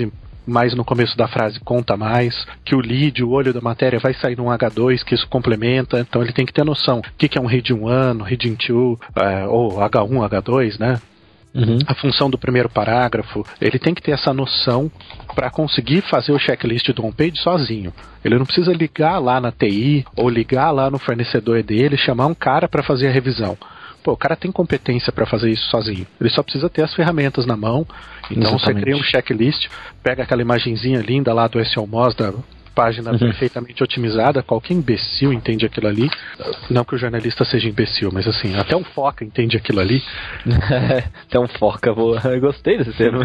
mais no começo da frase conta mais, que o lead, o olho da matéria vai sair num agá dois, que isso complementa, então ele tem que ter noção o que, que é um reading um, reading dois, é, ou agá um, agá dois, né? Uhum. A função do primeiro parágrafo, ele tem que ter essa noção para conseguir fazer o checklist do homepage sozinho. Ele não precisa ligar lá na T I ou ligar lá no fornecedor dele, chamar um cara para fazer a revisão. Pô, o cara tem competência para fazer isso sozinho. Ele só precisa ter as ferramentas na mão. Então Exatamente. Você cria um checklist, pega aquela imagenzinha linda lá do S E O Moz, da página uhum. perfeitamente otimizada, qualquer imbecil entende aquilo ali. Não que o jornalista seja imbecil, mas assim, até um foca entende aquilo ali. Até um foca, boa. Eu gostei desse termo.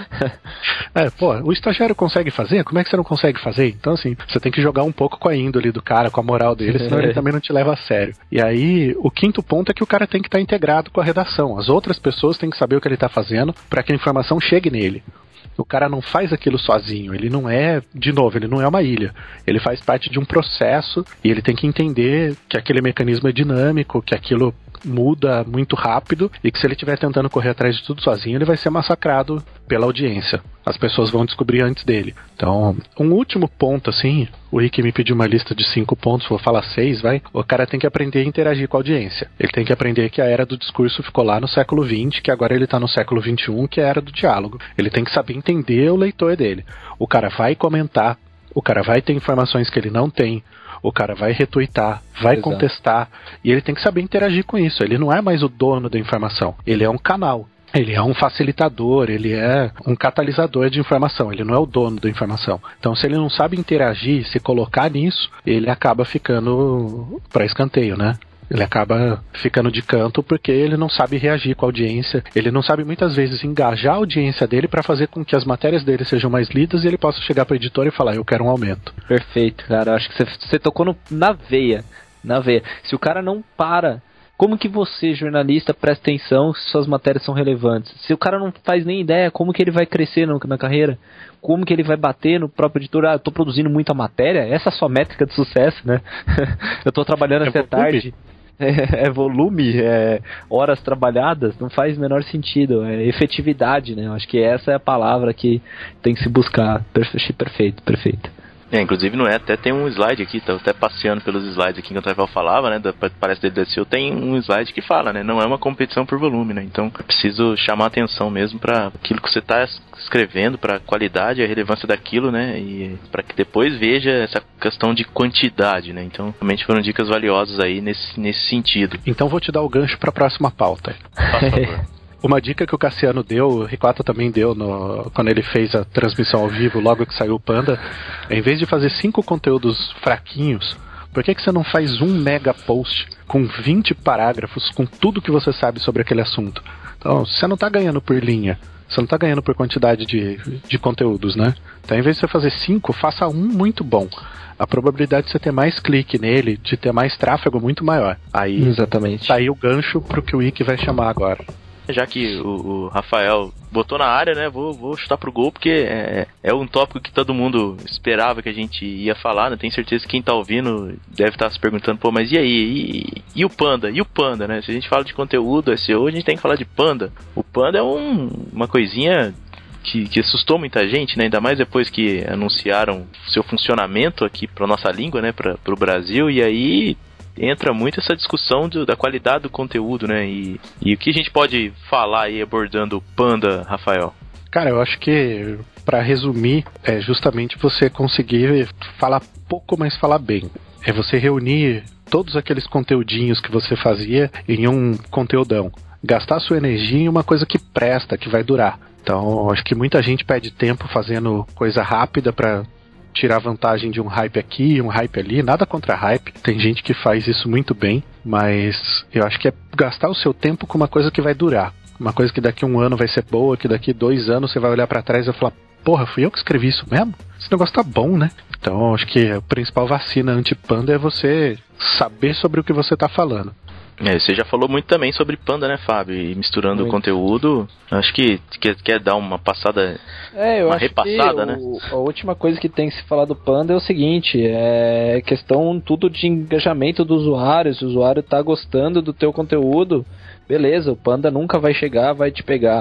É, pô, o estagiário consegue fazer? Como é que você não consegue fazer? Então assim, você tem que jogar um pouco com a índole do cara, com a moral dele, senão ele também não te leva a sério. E aí, o quinto ponto é que o cara tem que estar integrado com a redação. As outras pessoas têm que saber o que ele está fazendo para que a informação chegue nele. O cara não faz aquilo sozinho, ele não é, de novo, ele não é uma ilha. Ele faz parte de um processo e ele tem que entender que aquele mecanismo é dinâmico, que aquilo muda muito rápido e que se ele estiver tentando correr atrás de tudo sozinho, ele vai ser massacrado pela audiência. As pessoas vão descobrir antes dele. Então, um último ponto, assim, o Rick me pediu uma lista de cinco pontos, vou falar seis, vai. O cara tem que aprender a interagir com a audiência. Ele tem que aprender que a era do discurso ficou lá no século vinte, que agora ele está no século vinte e um, que é a era do diálogo. Ele tem que saber entender o leitor dele. O cara vai comentar, o cara vai ter informações que ele não tem, o cara vai retuitar, vai Exato. Contestar, e ele tem que saber interagir com isso. Ele não é mais o dono da informação, ele é um canal. Ele é um facilitador, ele é um catalisador de informação, ele não é o dono da informação. Então, se ele não sabe interagir, se colocar nisso, ele acaba ficando para escanteio, né? Ele acaba ficando de canto porque ele não sabe reagir com a audiência, ele não sabe muitas vezes engajar a audiência dele para fazer com que as matérias dele sejam mais lidas e ele possa chegar para o editor e falar, eu quero um aumento. Perfeito, cara, acho que você, você tocou no, na veia, na veia. Se o cara não para, como que você, jornalista, presta atenção se suas matérias são relevantes? Se o cara não faz nem ideia como que ele vai crescer no, na carreira, como que ele vai bater no próprio editor, ah, eu tô produzindo muita matéria, essa é a sua métrica de sucesso, né? Eu tô trabalhando até tarde. É, é volume, é horas trabalhadas, não faz o menor sentido, é efetividade, né? Eu acho que essa é a palavra que tem que se buscar. Perfeito, perfeito. É, inclusive não é, até tem um slide aqui, tô até passeando pelos slides aqui que o Travel falava, né, da, parece do D S E O, tem um slide que fala, né, não é uma competição por volume, né, então é preciso chamar a atenção mesmo para aquilo que você está escrevendo, para a qualidade e a relevância daquilo, né, e para que depois veja essa questão de quantidade, né, então realmente foram dicas valiosas aí nesse, nesse sentido. Então vou te dar o gancho para a próxima pauta. Por favor. Uma dica que o Cassiano deu, o Ricotta também deu no, quando ele fez a transmissão ao vivo, logo que saiu o Panda, é, em vez de fazer cinco conteúdos fraquinhos, por que, que você não faz um mega post com vinte parágrafos, com tudo que você sabe sobre aquele assunto? Então, você não está ganhando por linha, você não está ganhando por quantidade de, de conteúdos, né? Então, em vez de você fazer cinco, faça um muito bom. A probabilidade de você ter mais clique nele, de ter mais tráfego, é muito maior. Aí, Exatamente. Tá aí o gancho pro que o Wiki vai chamar agora. Já que o, o Rafael botou na área, né, vou, vou chutar pro gol, porque é, é um tópico que todo mundo esperava que a gente ia falar, né, tenho certeza que quem tá ouvindo deve estar se perguntando, pô, mas e aí, e, e o Panda, e o Panda, né, se a gente fala de conteúdo S E O, a gente tem que falar de Panda. O Panda é um, uma coisinha que, que assustou muita gente, né, ainda mais depois que anunciaram seu funcionamento aqui pra nossa língua, né, pra, pro Brasil, e aí entra muito essa discussão do, da qualidade do conteúdo, né? E, e o que a gente pode falar aí abordando o Panda, Rafael? Cara, eu acho que, para resumir, é justamente você conseguir falar pouco, mas falar bem. É você reunir todos aqueles conteúdinhos que você fazia em um conteúdão. Gastar sua energia em uma coisa que presta, que vai durar. Então, acho que muita gente perde tempo fazendo coisa rápida para tirar vantagem de um hype aqui, um hype ali, nada contra hype, tem gente que faz isso muito bem, mas eu acho que é gastar o seu tempo com uma coisa que vai durar, uma coisa que daqui a um ano vai ser boa, que daqui a dois anos você vai olhar pra trás e vai falar, porra, fui eu que escrevi isso mesmo? Esse negócio tá bom, né? Então acho que a principal vacina anti-Panda é você saber sobre o que você tá falando. É, você já falou muito também sobre Panda, né, Fábio? E misturando muito o conteúdo, acho que quer, quer dar uma passada, é, eu uma acho repassada, que né? O, a última coisa que tem que se falar do Panda é o seguinte, é questão tudo de engajamento do usuário, se o usuário tá gostando do teu conteúdo, beleza, o Panda nunca vai chegar, vai te pegar.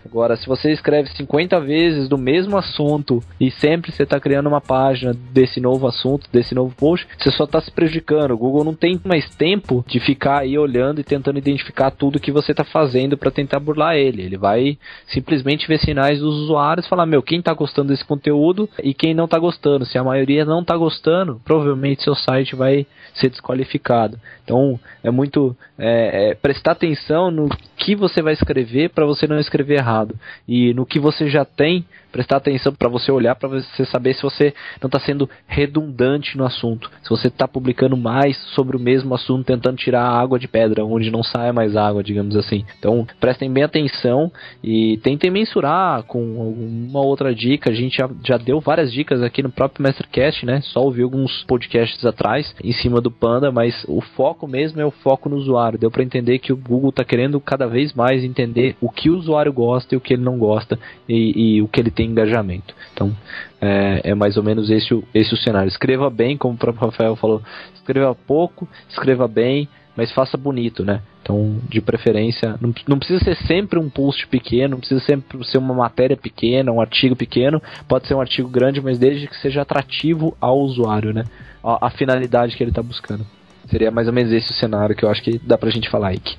Agora, se você escreve cinquenta vezes do mesmo assunto e sempre você está criando uma página desse novo assunto, desse novo post, você só está se prejudicando. O Google não tem mais tempo de ficar aí olhando e tentando identificar tudo que você está fazendo para tentar burlar ele. Ele vai simplesmente ver sinais dos usuários e falar, meu, quem está gostando desse conteúdo e quem não está gostando. Se a maioria não está gostando, provavelmente seu site vai ser desqualificado. Então, é muito é, é, prestar atenção no que você vai escrever para você não escrever errado. E no que você já tem, prestar atenção para você olhar, para você saber se você não está sendo redundante no assunto. Se você está publicando mais sobre o mesmo assunto, tentando tirar água de pedra, onde não sai mais água, digamos assim. Então, prestem bem atenção e tentem mensurar com uma outra dica. A gente já, já deu várias dicas aqui no próprio MasterCast, né? Só ouvi alguns podcasts atrás, em cima do Panda, mas o foco mesmo é o foco no usuário. Deu para entender que o Google está querendo cada vez mais entender o que o usuário gosta e o que ele não gosta e, e o que ele tem engajamento. Então, é, é mais ou menos esse, esse o cenário. Escreva bem, como o próprio Rafael falou, escreva pouco, escreva bem, mas faça bonito, né? Então, de preferência, não, não precisa ser sempre um post pequeno, não precisa sempre ser uma matéria pequena, um artigo pequeno, pode ser um artigo grande, mas desde que seja atrativo ao usuário, né? A, a finalidade que ele está buscando. Seria mais ou menos esse o cenário que eu acho que dá pra gente falar, Ike.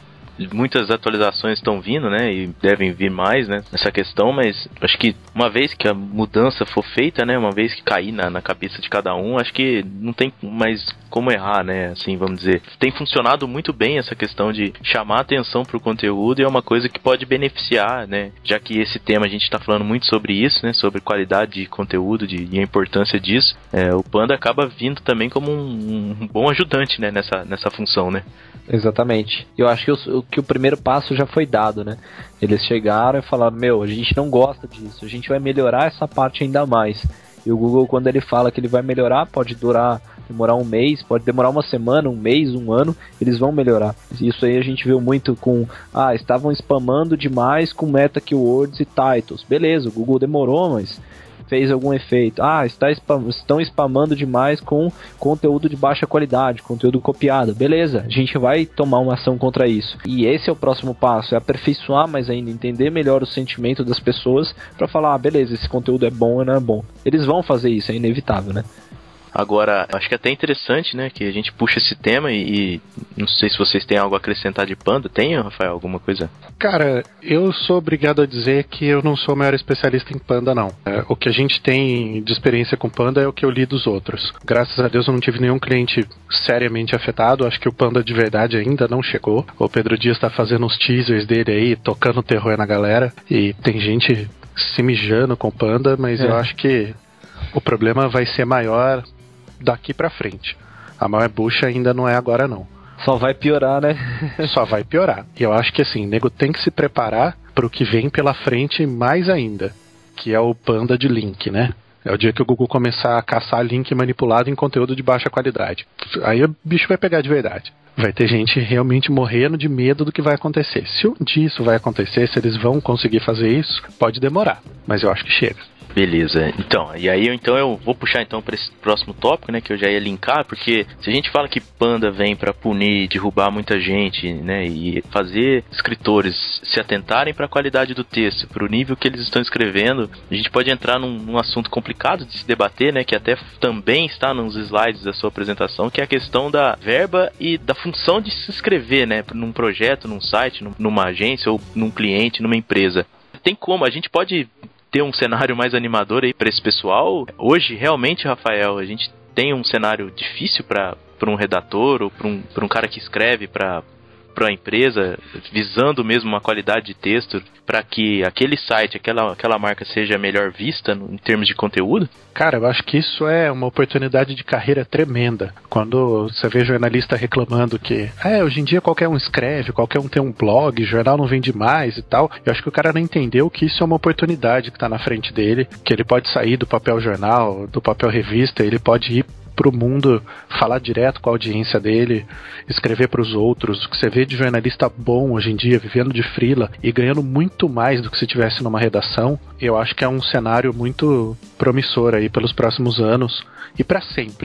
Muitas atualizações estão vindo, né, e devem vir mais, né, nessa questão, mas acho que uma vez que a mudança for feita, né, uma vez que cair na, na cabeça de cada um, acho que não tem mais como errar, né, assim, vamos dizer. Tem funcionado muito bem essa questão de chamar atenção para o conteúdo e é uma coisa que pode beneficiar, né, já que esse tema a gente está falando muito sobre isso, né, sobre qualidade de conteúdo de, e a importância disso, é, o Panda acaba vindo também como um, um bom ajudante, né, nessa, nessa função, né. Exatamente. Eu acho que o, que o primeiro passo já foi dado, né? Eles chegaram e falaram, meu, a gente não gosta disso, a gente vai melhorar essa parte ainda mais. E o Google, quando ele fala que ele vai melhorar, pode durar, demorar um mês, pode demorar uma semana, um mês, um ano, eles vão melhorar. Isso aí a gente viu muito com, ah, estavam spamando demais com meta keywords e titles. Beleza, o Google demorou, mas fez algum efeito. Ah, está spam, estão spamando demais com conteúdo de baixa qualidade, conteúdo copiado. Beleza, a gente vai tomar uma ação contra isso. E esse é o próximo passo, é aperfeiçoar mais ainda, entender melhor o sentimento das pessoas para falar, ah, beleza, esse conteúdo é bom ou não é bom. Eles vão fazer isso, é inevitável, né? Agora, acho que é até interessante, né, que a gente puxa esse tema e, e não sei se vocês têm algo a acrescentar de Panda. Tem, Rafael, alguma coisa? Cara, eu sou obrigado a dizer que eu não sou o maior especialista em Panda, não. É, o que a gente tem de experiência com Panda é o que eu li dos outros. Graças a Deus eu não tive nenhum cliente seriamente afetado. Acho que o Panda de verdade ainda não chegou. O Pedro Dias tá fazendo uns teasers dele aí, tocando terror na galera. E tem gente se mijando com Panda, mas é. eu acho que o problema vai ser maior daqui pra frente. A maior bucha ainda não é agora, não. Só vai piorar, né? Só vai piorar. E eu acho que assim, o nego tem que se preparar pro que vem pela frente mais ainda, que é o Panda de link, né? É o dia que o Google começar a caçar link manipulado em conteúdo de baixa qualidade. Aí o bicho vai pegar de verdade. Vai ter gente realmente morrendo de medo do que vai acontecer. Se um dia isso vai acontecer, se eles vão conseguir fazer isso, pode demorar. Mas eu acho que chega. Beleza, então, e aí então eu vou puxar então para esse próximo tópico, né, que eu já ia linkar, porque se a gente fala que Panda vem para punir, derrubar muita gente, né, e fazer escritores se atentarem para a qualidade do texto, para o nível que eles estão escrevendo, a gente pode entrar num, num assunto complicado de se debater, né, que até também está nos slides da sua apresentação, que é a questão da verba e da função de se escrever, né, num projeto, num site, numa agência ou num cliente, numa empresa. Tem como, a gente pode ter um cenário mais animador aí para esse pessoal. Hoje, realmente, Rafael, a gente tem um cenário difícil para um redator ou para um, um cara que escreve para a empresa, visando mesmo uma qualidade de texto, para que aquele site, aquela, aquela marca seja melhor vista no, em termos de conteúdo? Cara, eu acho que isso é uma oportunidade de carreira tremenda. Quando você vê jornalista reclamando que é, hoje em dia qualquer um escreve, qualquer um tem um blog, jornal não vende mais e tal, eu acho que o cara não entendeu que isso é uma oportunidade que está na frente dele, que ele pode sair do papel jornal, do papel revista, ele pode ir pro mundo, falar direto com a audiência dele, escrever para os outros. O que você vê de jornalista bom hoje em dia, vivendo de freela e ganhando muito mais do que se tivesse numa redação, eu acho que é um cenário muito promissor aí pelos próximos anos e para sempre.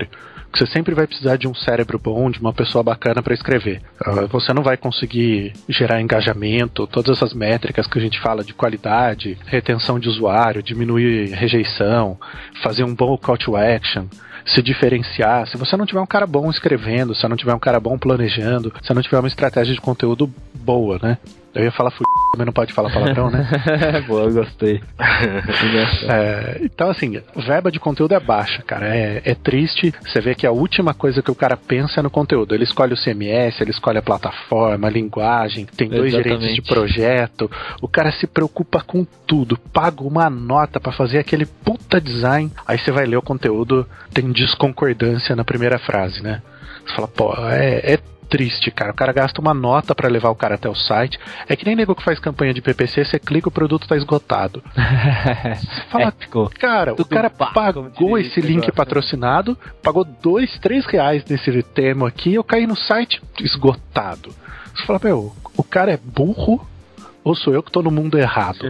Você sempre vai precisar de um cérebro bom, de uma pessoa bacana para escrever. Você não vai conseguir gerar engajamento, todas essas métricas que a gente fala de qualidade, retenção de usuário, diminuir rejeição, fazer um bom call to action, se diferenciar. Se você não tiver um cara bom escrevendo, se você não tiver um cara bom planejando, se você não tiver uma estratégia de conteúdo boa, né? Eu ia falar f***, também não pode falar palavrão, né? Boa, eu gostei. É, então, assim, verba de conteúdo é baixa, cara. É, é triste. Você vê que a última coisa que o cara pensa é no conteúdo. Ele escolhe o C M S, ele escolhe a plataforma, a linguagem, tem dois Exatamente. gerentes de projeto. O cara se preocupa com tudo. Paga uma nota pra fazer aquele puta design. Aí você vai ler o conteúdo, tem desconcordância na primeira frase, né? Você fala, pô, é... é triste, cara. O cara gasta uma nota pra levar o cara até o site. É que nem nego que faz campanha de P P C, você clica, o produto tá esgotado. Você fala, é, cara, o cara pagou esse link patrocinado, pagou dois, três reais nesse termo aqui, eu caí no site esgotado. Você fala, meu, o cara é burro ou sou eu que tô no mundo errado?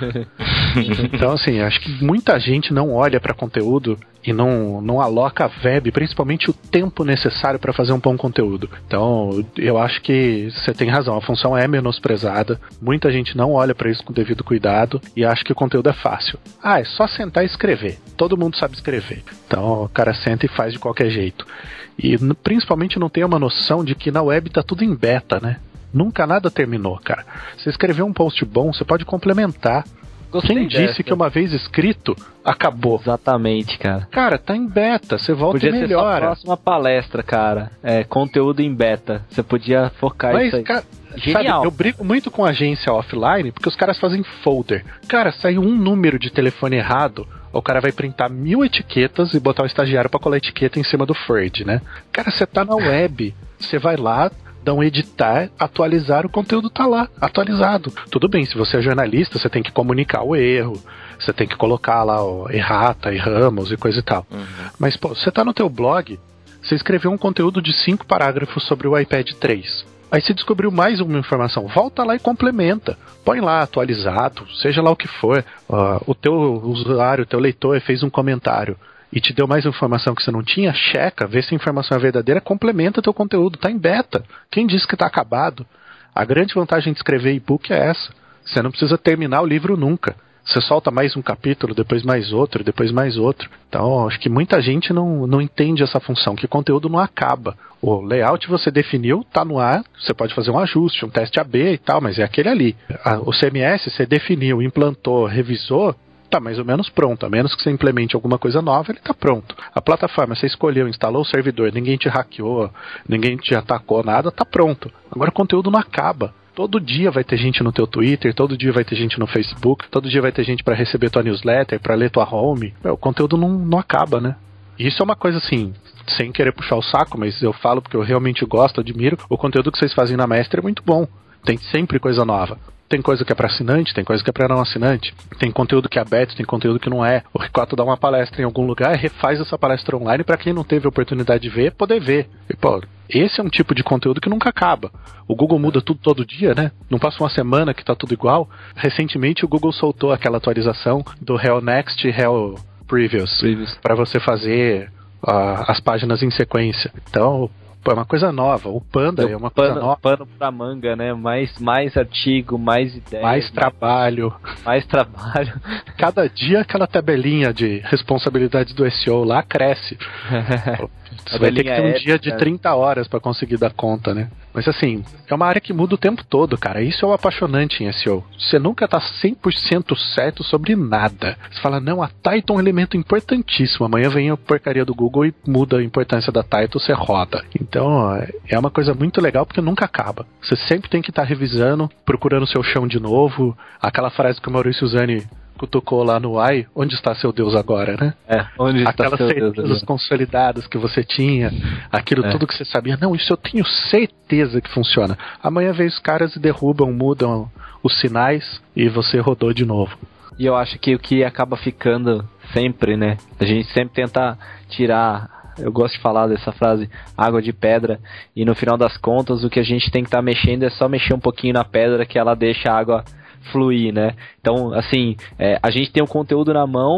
Então, assim, acho que muita gente não olha pra conteúdo e não, não aloca a verba, principalmente o tempo necessário para fazer um bom conteúdo. Então, eu acho que você tem razão, a função é menosprezada, muita gente não olha para isso com devido cuidado e acha que o conteúdo é fácil. Ah, é só sentar e escrever. Todo mundo sabe escrever. Então, o cara senta e faz de qualquer jeito. E principalmente não tem uma noção de que na web tá tudo em beta, né? Nunca nada terminou, cara. Você escreveu um post bom, você pode complementar. Gostei Quem disse dessa. que uma vez escrito, acabou? Exatamente, cara. Cara, tá em beta, você volta Podia e ser melhora. sua próxima palestra, cara. É, conteúdo em beta. Você podia focar Mas, isso aí. cara, Genial. sabe, eu brigo muito com agência offline porque os caras fazem folder. Cara, saiu um número de telefone errado, o cara vai printar mil etiquetas e botar o estagiário pra colar etiqueta em cima do Ford, né? Cara, você tá na web, você vai lá, dá um editar, atualizar, o conteúdo tá lá, atualizado. Tudo bem, se você é jornalista, você tem que comunicar o erro, você tem que colocar lá o errata, erramos e coisa e tal. Uhum. Mas, pô, você tá no teu blog, você escreveu um conteúdo de cinco parágrafos sobre o iPad três. Aí você descobriu mais uma informação, volta lá e complementa. Põe lá, atualizado, seja lá o que for. Uh, o teu usuário, o teu leitor fez um comentário e te deu mais informação que você não tinha, checa, vê se a informação é verdadeira, complementa teu conteúdo, tá em beta. Quem disse que tá acabado? A grande vantagem de escrever e-book é essa. Você não precisa terminar o livro nunca. Você solta mais um capítulo, depois mais outro, depois mais outro. Então, acho que muita gente não, não entende essa função, que o conteúdo não acaba. O layout você definiu, tá no ar, você pode fazer um ajuste, um teste A B e tal, mas é aquele ali. O C M S você definiu, implantou, revisou, tá mais ou menos pronto, a menos que você implemente alguma coisa nova, ele tá pronto. A plataforma, você escolheu, instalou o servidor, ninguém te hackeou, ninguém te atacou, nada, tá pronto. Agora o conteúdo não acaba. Todo dia vai ter gente no teu Twitter, todo dia vai ter gente no Facebook, todo dia vai ter gente pra receber tua newsletter, pra ler tua home. Meu, o conteúdo não, não acaba, né? E isso é uma coisa assim, sem querer puxar o saco, mas eu falo porque eu realmente gosto, admiro. O conteúdo que vocês fazem na Mestre é muito bom. Tem sempre coisa nova. Tem coisa que é pra assinante, tem coisa que é pra não assinante. Tem conteúdo que é aberto, tem conteúdo que não é. O Ricoto dá uma palestra em algum lugar, refaz essa palestra online pra quem não teve a oportunidade de ver, poder ver. E, pô, esse é um tipo de conteúdo que nunca acaba. O Google muda tudo todo dia, né? Não passa uma semana que tá tudo igual. Recentemente o Google soltou aquela atualização do Hell Next e Hell Previous, Previous. Pra você fazer uh, as páginas em sequência. Então, é uma coisa nova. O Panda Deu é uma pano, coisa nova. Pano pra manga, né? Mais, mais artigo, mais ideias. Mais trabalho. Mais trabalho. Cada dia aquela tabelinha de responsabilidade do S E O lá cresce. Você vai ter que ter um dia de trinta horas pra conseguir dar conta, né? Mas assim, é uma área que muda o tempo todo, cara. Isso é o apaixonante em S E O. Você nunca tá cem por cento certo sobre nada. Você fala, não, a title é um elemento importantíssimo. Amanhã vem a porcaria do Google e muda a importância da title, você roda. Então, é uma coisa muito legal porque nunca acaba. Você sempre tem que estar tá revisando, procurando o seu chão de novo. Aquela frase que o Maurício Zani cutucou lá no Ai, onde está seu Deus agora, né? É, onde está Aquelas seu Deus certezas agora? Consolidadas que você tinha, aquilo é. Tudo que você sabia, não, isso eu tenho certeza que funciona. Amanhã vem os caras e derrubam, mudam os sinais e você rodou de novo. E eu acho que o que acaba ficando sempre, né? A gente sempre tenta tirar, eu gosto de falar dessa frase, água de pedra, e no final das contas o que a gente tem que estar tá mexendo é só mexer um pouquinho na pedra que ela deixa a água fluir, né? Então, assim, é, a gente tem um conteúdo na mão,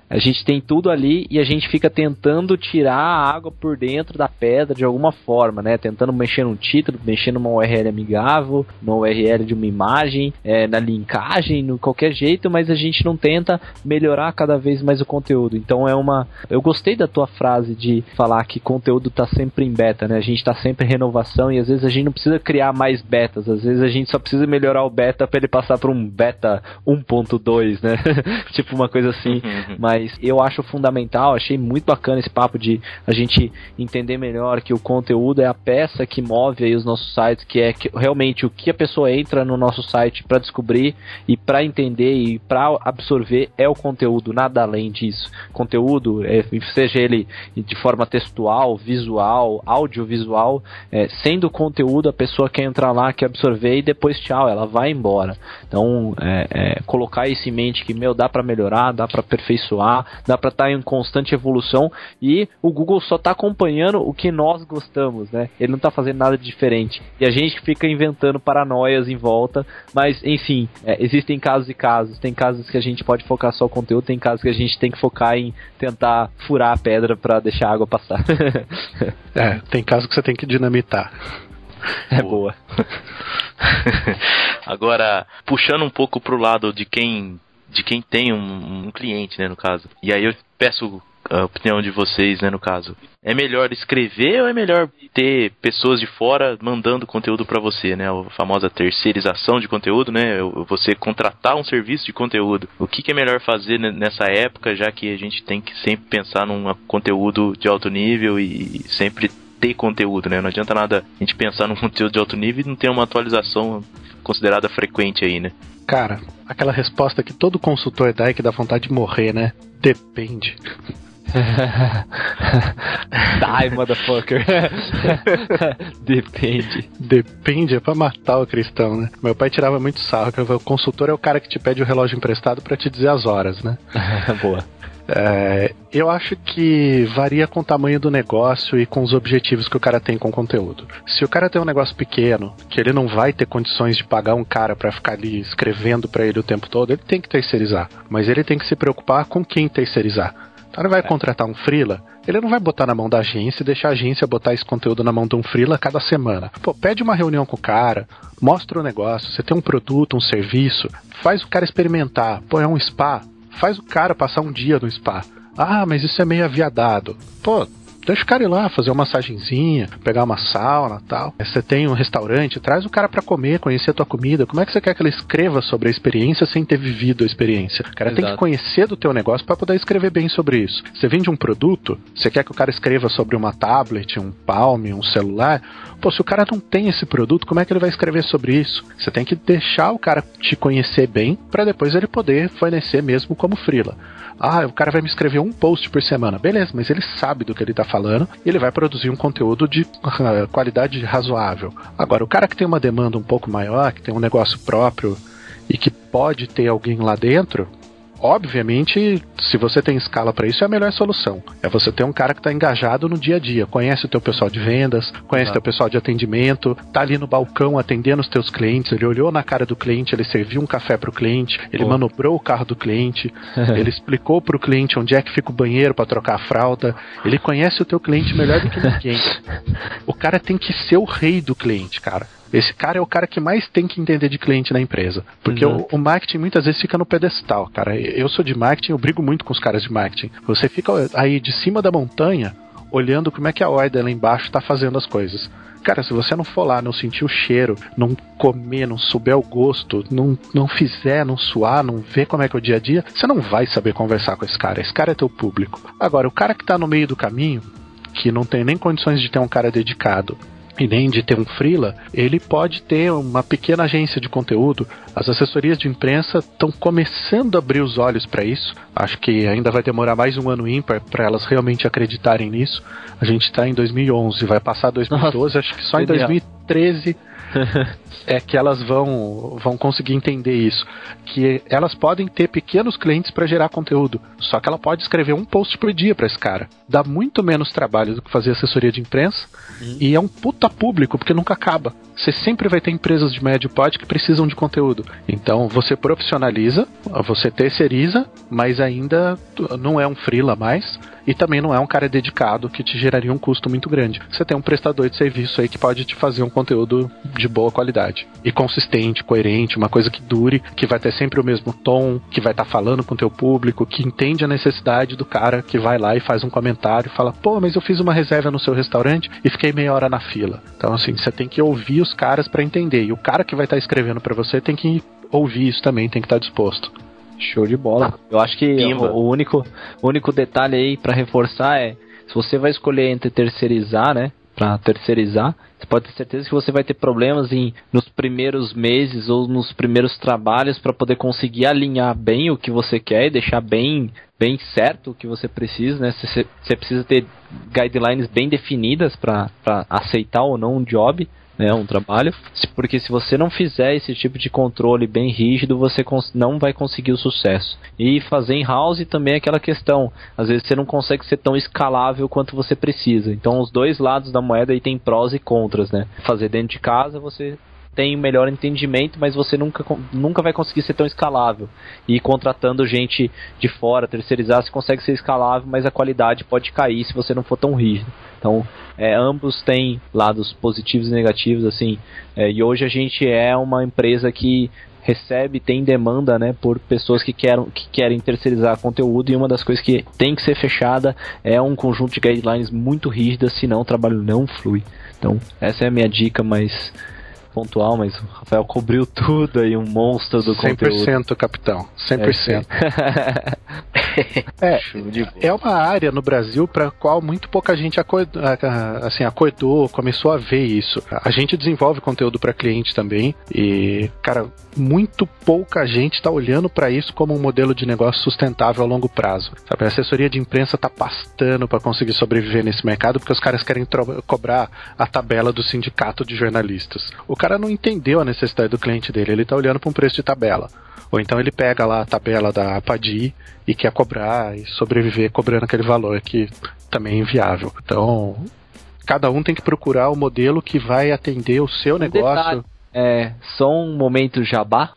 A gente tem tudo ali e a gente fica tentando tirar a água por dentro da pedra de alguma forma, né? Tentando mexer num título, mexer numa U R L amigável, na U R L de uma imagem, é, na linkagem, no qualquer jeito, mas a gente não tenta melhorar cada vez mais o conteúdo. Então é uma... Eu gostei da tua frase de falar que conteúdo tá sempre em beta, né? A gente tá sempre em renovação e às vezes a gente não precisa criar mais betas, às vezes a gente só precisa melhorar o beta para ele passar para um beta um ponto dois, né? Tipo uma coisa assim. Mas eu acho fundamental, achei muito bacana esse papo de a gente entender melhor que o conteúdo é a peça que move aí os nossos sites, que é que, realmente o que a pessoa entra no nosso site para descobrir e para entender e para absorver é o conteúdo, nada além disso. Conteúdo, é, seja ele de forma textual, visual, audiovisual, é, sendo conteúdo, a pessoa quer entrar lá, quer absorver e depois tchau, ela vai embora. Então, é, é, colocar isso em mente que, meu, dá para melhorar, dá para aperfeiçoar, dá para estar em constante evolução e o Google só está acompanhando o que nós gostamos, né? Ele não está fazendo nada de diferente. E a gente fica inventando paranoias em volta, mas, enfim, é, existem casos e casos. Tem casos que a gente pode focar só o conteúdo, tem casos que a gente tem que focar em tentar furar a pedra para deixar a água passar. É, tem casos que você tem que dinamitar. É boa. Agora, puxando um pouco pro lado de quem, de quem tem um, um cliente, né, no caso. E aí eu peço a opinião de vocês, né, no caso. É melhor escrever ou é melhor ter pessoas de fora mandando conteúdo para você, né? A famosa terceirização de conteúdo, né? Você contratar um serviço de conteúdo. O que, que é melhor fazer nessa época, já que a gente tem que sempre pensar num conteúdo de alto nível e sempre ter conteúdo, né? Não adianta nada a gente pensar num conteúdo de alto nível e não ter uma atualização considerada frequente aí, né? Cara, aquela resposta que todo consultor dá e que dá vontade de morrer, né? Depende. Die, motherfucker. Depende. Depende, é pra matar o cristão, né? Meu pai tirava muito sarro, que o consultor é o cara que te pede o relógio emprestado pra te dizer as horas, né? Boa. É, eu acho que varia com o tamanho do negócio e com os objetivos que o cara tem com o conteúdo. Se o cara tem um negócio pequeno, que ele não vai ter condições de pagar um cara pra ficar ali escrevendo pra ele o tempo todo, ele tem que terceirizar. Mas ele tem que se preocupar com quem terceirizar. Então ele vai contratar um freela, ele não vai botar na mão da agência e deixar a agência botar esse conteúdo na mão de um freela cada semana. Pô, pede uma reunião com o cara, mostra o negócio, você tem um produto, um serviço, faz o cara experimentar. Pô, é um spa, faz o cara passar um dia no spa. Ah, mas isso é meio aviadado. Pô, deixa o cara ir lá, fazer uma massagenzinha, pegar uma sauna e tal. Você tem um restaurante, traz o cara pra comer, conhecer a tua comida. Como é que você quer que ele escreva sobre a experiência sem ter vivido a experiência? O cara Exato. Tem que conhecer do teu negócio pra poder escrever bem sobre isso. Você vende um produto, você quer que o cara escreva sobre uma tablet, um Palm, um celular. Pô, se o cara não tem esse produto, como é que ele vai escrever sobre isso? Você tem que deixar o cara te conhecer bem pra depois ele poder fornecer mesmo como freela. Ah, o cara vai me escrever um post por semana. Beleza, mas ele sabe do que ele tá falando e ele vai produzir um conteúdo de uh, qualidade razoável. Agora, o cara que tem uma demanda um pouco maior, que tem um negócio próprio e que pode ter alguém lá dentro, obviamente, se você tem escala para isso, é a melhor solução. É você ter um cara que está engajado no dia a dia, conhece o teu pessoal de vendas, conhece o teu pessoal de atendimento, tá ali no balcão atendendo os teus clientes, ele olhou na cara do cliente, ele serviu um café pro cliente, ele Pô. manobrou o carro do cliente, ele explicou pro cliente onde é que fica o banheiro para trocar a fralda, ele conhece o teu cliente melhor do que ninguém. O cara tem que ser o rei do cliente, cara. Esse cara é o cara que mais tem que entender de cliente na empresa. Porque o, o marketing muitas vezes fica no pedestal, cara. Eu sou de marketing, eu brigo muito com os caras de marketing. Você fica aí de cima da montanha, olhando como é que a horda lá embaixo tá fazendo as coisas. Cara, se você não for lá, não sentir o cheiro, não comer, não souber o gosto, não, não fizer, não suar, não ver como é que é o dia a dia, você não vai saber conversar com esse cara. Esse cara é teu público. Agora, o cara que tá no meio do caminho, que não tem nem condições de ter um cara dedicado, e nem de ter um freela, ele pode ter uma pequena agência de conteúdo. As assessorias de imprensa estão começando a abrir os olhos para isso. Acho que ainda vai demorar mais um ano ímpar para elas realmente acreditarem nisso. A gente está em dois mil e onze, vai passar dois mil e doze, Nossa, acho que só genial. Em dois mil e treze é que elas vão, vão conseguir entender isso. Que elas podem ter pequenos clientes para gerar conteúdo, só que ela pode escrever um post por dia para esse cara. Dá muito menos trabalho do que fazer assessoria de imprensa, uhum. E é um puta público, porque nunca acaba. Você sempre vai ter empresas de médio porte que precisam de conteúdo. Então você profissionaliza, você terceiriza, mas ainda não é um freela mais, e também não é um cara dedicado que te geraria um custo muito grande. Você tem um prestador de serviço aí que pode te fazer um conteúdo de boa qualidade. E consistente, coerente, uma coisa que dure, que vai ter sempre o mesmo tom, que vai estar tá falando com o teu público, que entende a necessidade do cara que vai lá e faz um comentário e fala, pô, mas eu fiz uma reserva no seu restaurante e fiquei meia hora na fila. Então assim, você tem que ouvir os caras para entender. E o cara que vai estar tá escrevendo para você tem que ouvir isso também, tem que estar tá disposto. Show de bola. Eu acho que o, o, único, o único detalhe aí pra reforçar é, se você vai escolher entre terceirizar, né, pra terceirizar, você pode ter certeza que você vai ter problemas em, nos primeiros meses ou nos primeiros trabalhos para poder conseguir alinhar bem o que você quer e deixar bem, bem certo o que você precisa, né? Você, você precisa ter guidelines bem definidas para aceitar ou não um job, né, um trabalho, porque se você não fizer esse tipo de controle bem rígido, você não vai conseguir o sucesso. E fazer in-house também é aquela questão, às vezes você não consegue ser tão escalável quanto você precisa. Então os dois lados da moeda aí tem prós e contras, né? Fazer dentro de casa você tem melhor entendimento, mas você nunca, nunca vai conseguir ser tão escalável. E contratando gente de fora, terceirizar, você consegue ser escalável, mas a qualidade pode cair se você não for tão rígido. Então, é, ambos têm lados positivos e negativos, assim. É, e hoje a gente é uma empresa que recebe, tem demanda, né, por pessoas que, querem, que querem terceirizar conteúdo, e uma das coisas que tem que ser fechada é um conjunto de guidelines muito rígidas, senão o trabalho não flui. Então, essa é a minha dica mais pontual, mas o Rafael cobriu tudo aí, um monstro do cem por cento, conteúdo. cem por cento, capitão. cem por cento. É, é uma área no Brasil para a qual muito pouca gente acordou, assim, acordou, começou a ver isso. A gente desenvolve conteúdo para cliente também e, cara, muito pouca gente está olhando para isso como um modelo de negócio sustentável a longo prazo. Sabe? A assessoria de imprensa tá pastando para conseguir sobreviver nesse mercado porque os caras querem cobrar a tabela do sindicato de jornalistas. O cara não entendeu a necessidade do cliente dele, ele tá olhando para um preço de tabela. Ou então ele pega lá a tabela da Apadi e quer cobrar e sobreviver cobrando aquele valor que também é inviável. Então, cada um tem que procurar o modelo que vai atender o seu um negócio. Detalhe, é, só um momento jabá.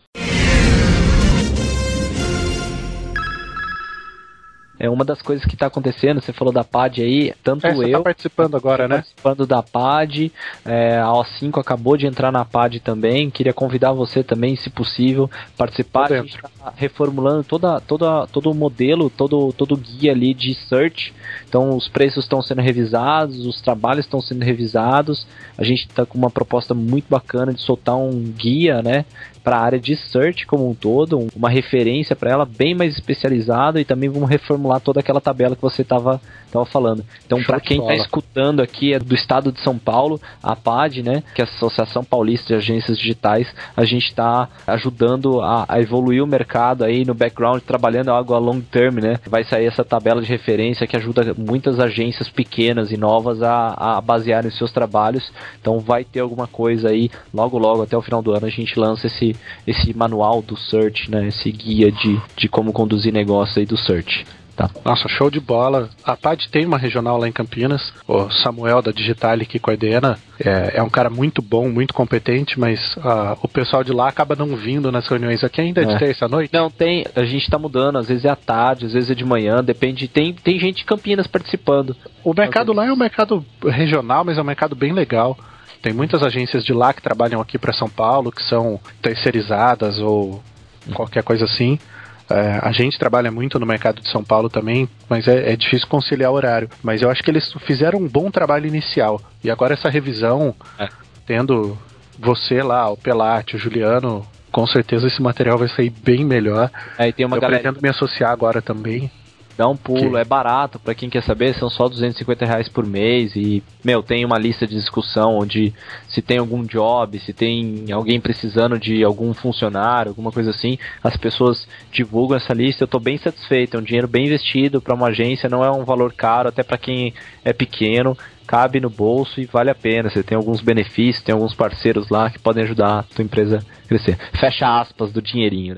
É uma das coisas que está acontecendo, você falou da P A D aí, tanto é, você eu... tá participando agora, né? Participando da P A D, é, a O cinco acabou de entrar na P A D também, queria convidar você também, se possível, participar. A gente está reformulando toda, toda, todo o modelo, todo, todo o guia ali de search, então os preços estão sendo revisados, os trabalhos estão sendo revisados, a gente está com uma proposta muito bacana de soltar um guia, né, para a área de search como um todo, uma referência para ela bem mais especializada, e também vamos reformular toda aquela tabela que você estava tava falando. Então, para quem está escutando aqui, é do estado de São Paulo, a P A D, né, que é a Associação Paulista de Agências Digitais, a gente está ajudando a, a evoluir o mercado aí no background, trabalhando algo a long term, né? Vai sair essa tabela de referência que ajuda muitas agências pequenas e novas a, a basearem os seus trabalhos. Então, vai ter alguma coisa aí, logo logo, até o final do ano, a gente lança esse esse manual do search, né, esse guia de, de como conduzir negócio aí do search. Tá. Nossa, show de bola. A P A D tem uma regional lá em Campinas, o Samuel da Digitale que coordena, é, é um cara muito bom, muito competente, mas uh, o pessoal de lá acaba não vindo nas reuniões. Aqui ainda é de terça à noite? Não, tem, a gente tá mudando, às vezes é à tarde, às vezes é de manhã, depende, tem, tem gente de Campinas participando. O mercado lá é um mercado regional, mas é um mercado bem legal. Tem muitas agências de lá que trabalham aqui para São Paulo, que são terceirizadas ou qualquer coisa assim. É, a gente trabalha muito no mercado de São Paulo também, mas é, é difícil conciliar o horário. Mas eu acho que eles fizeram um bom trabalho inicial. E agora essa revisão, é. tendo você lá, o Pelatti, o Juliano, com certeza esse material vai sair bem melhor. Aí tem uma eu galera... pretendo me associar agora também. Dá um pulo, que... é barato, pra quem quer saber, são só duzentos e cinquenta reais por mês e, meu, tem uma lista de discussão onde se tem algum job, se tem alguém precisando de algum funcionário, alguma coisa assim, as pessoas divulgam essa lista. Eu tô bem satisfeito, é um dinheiro bem investido pra uma agência, não é um valor caro, até pra quem é pequeno, cabe no bolso e vale a pena. Você tem alguns benefícios, tem alguns parceiros lá que podem ajudar a tua empresa a crescer. Fecha aspas do dinheirinho, né?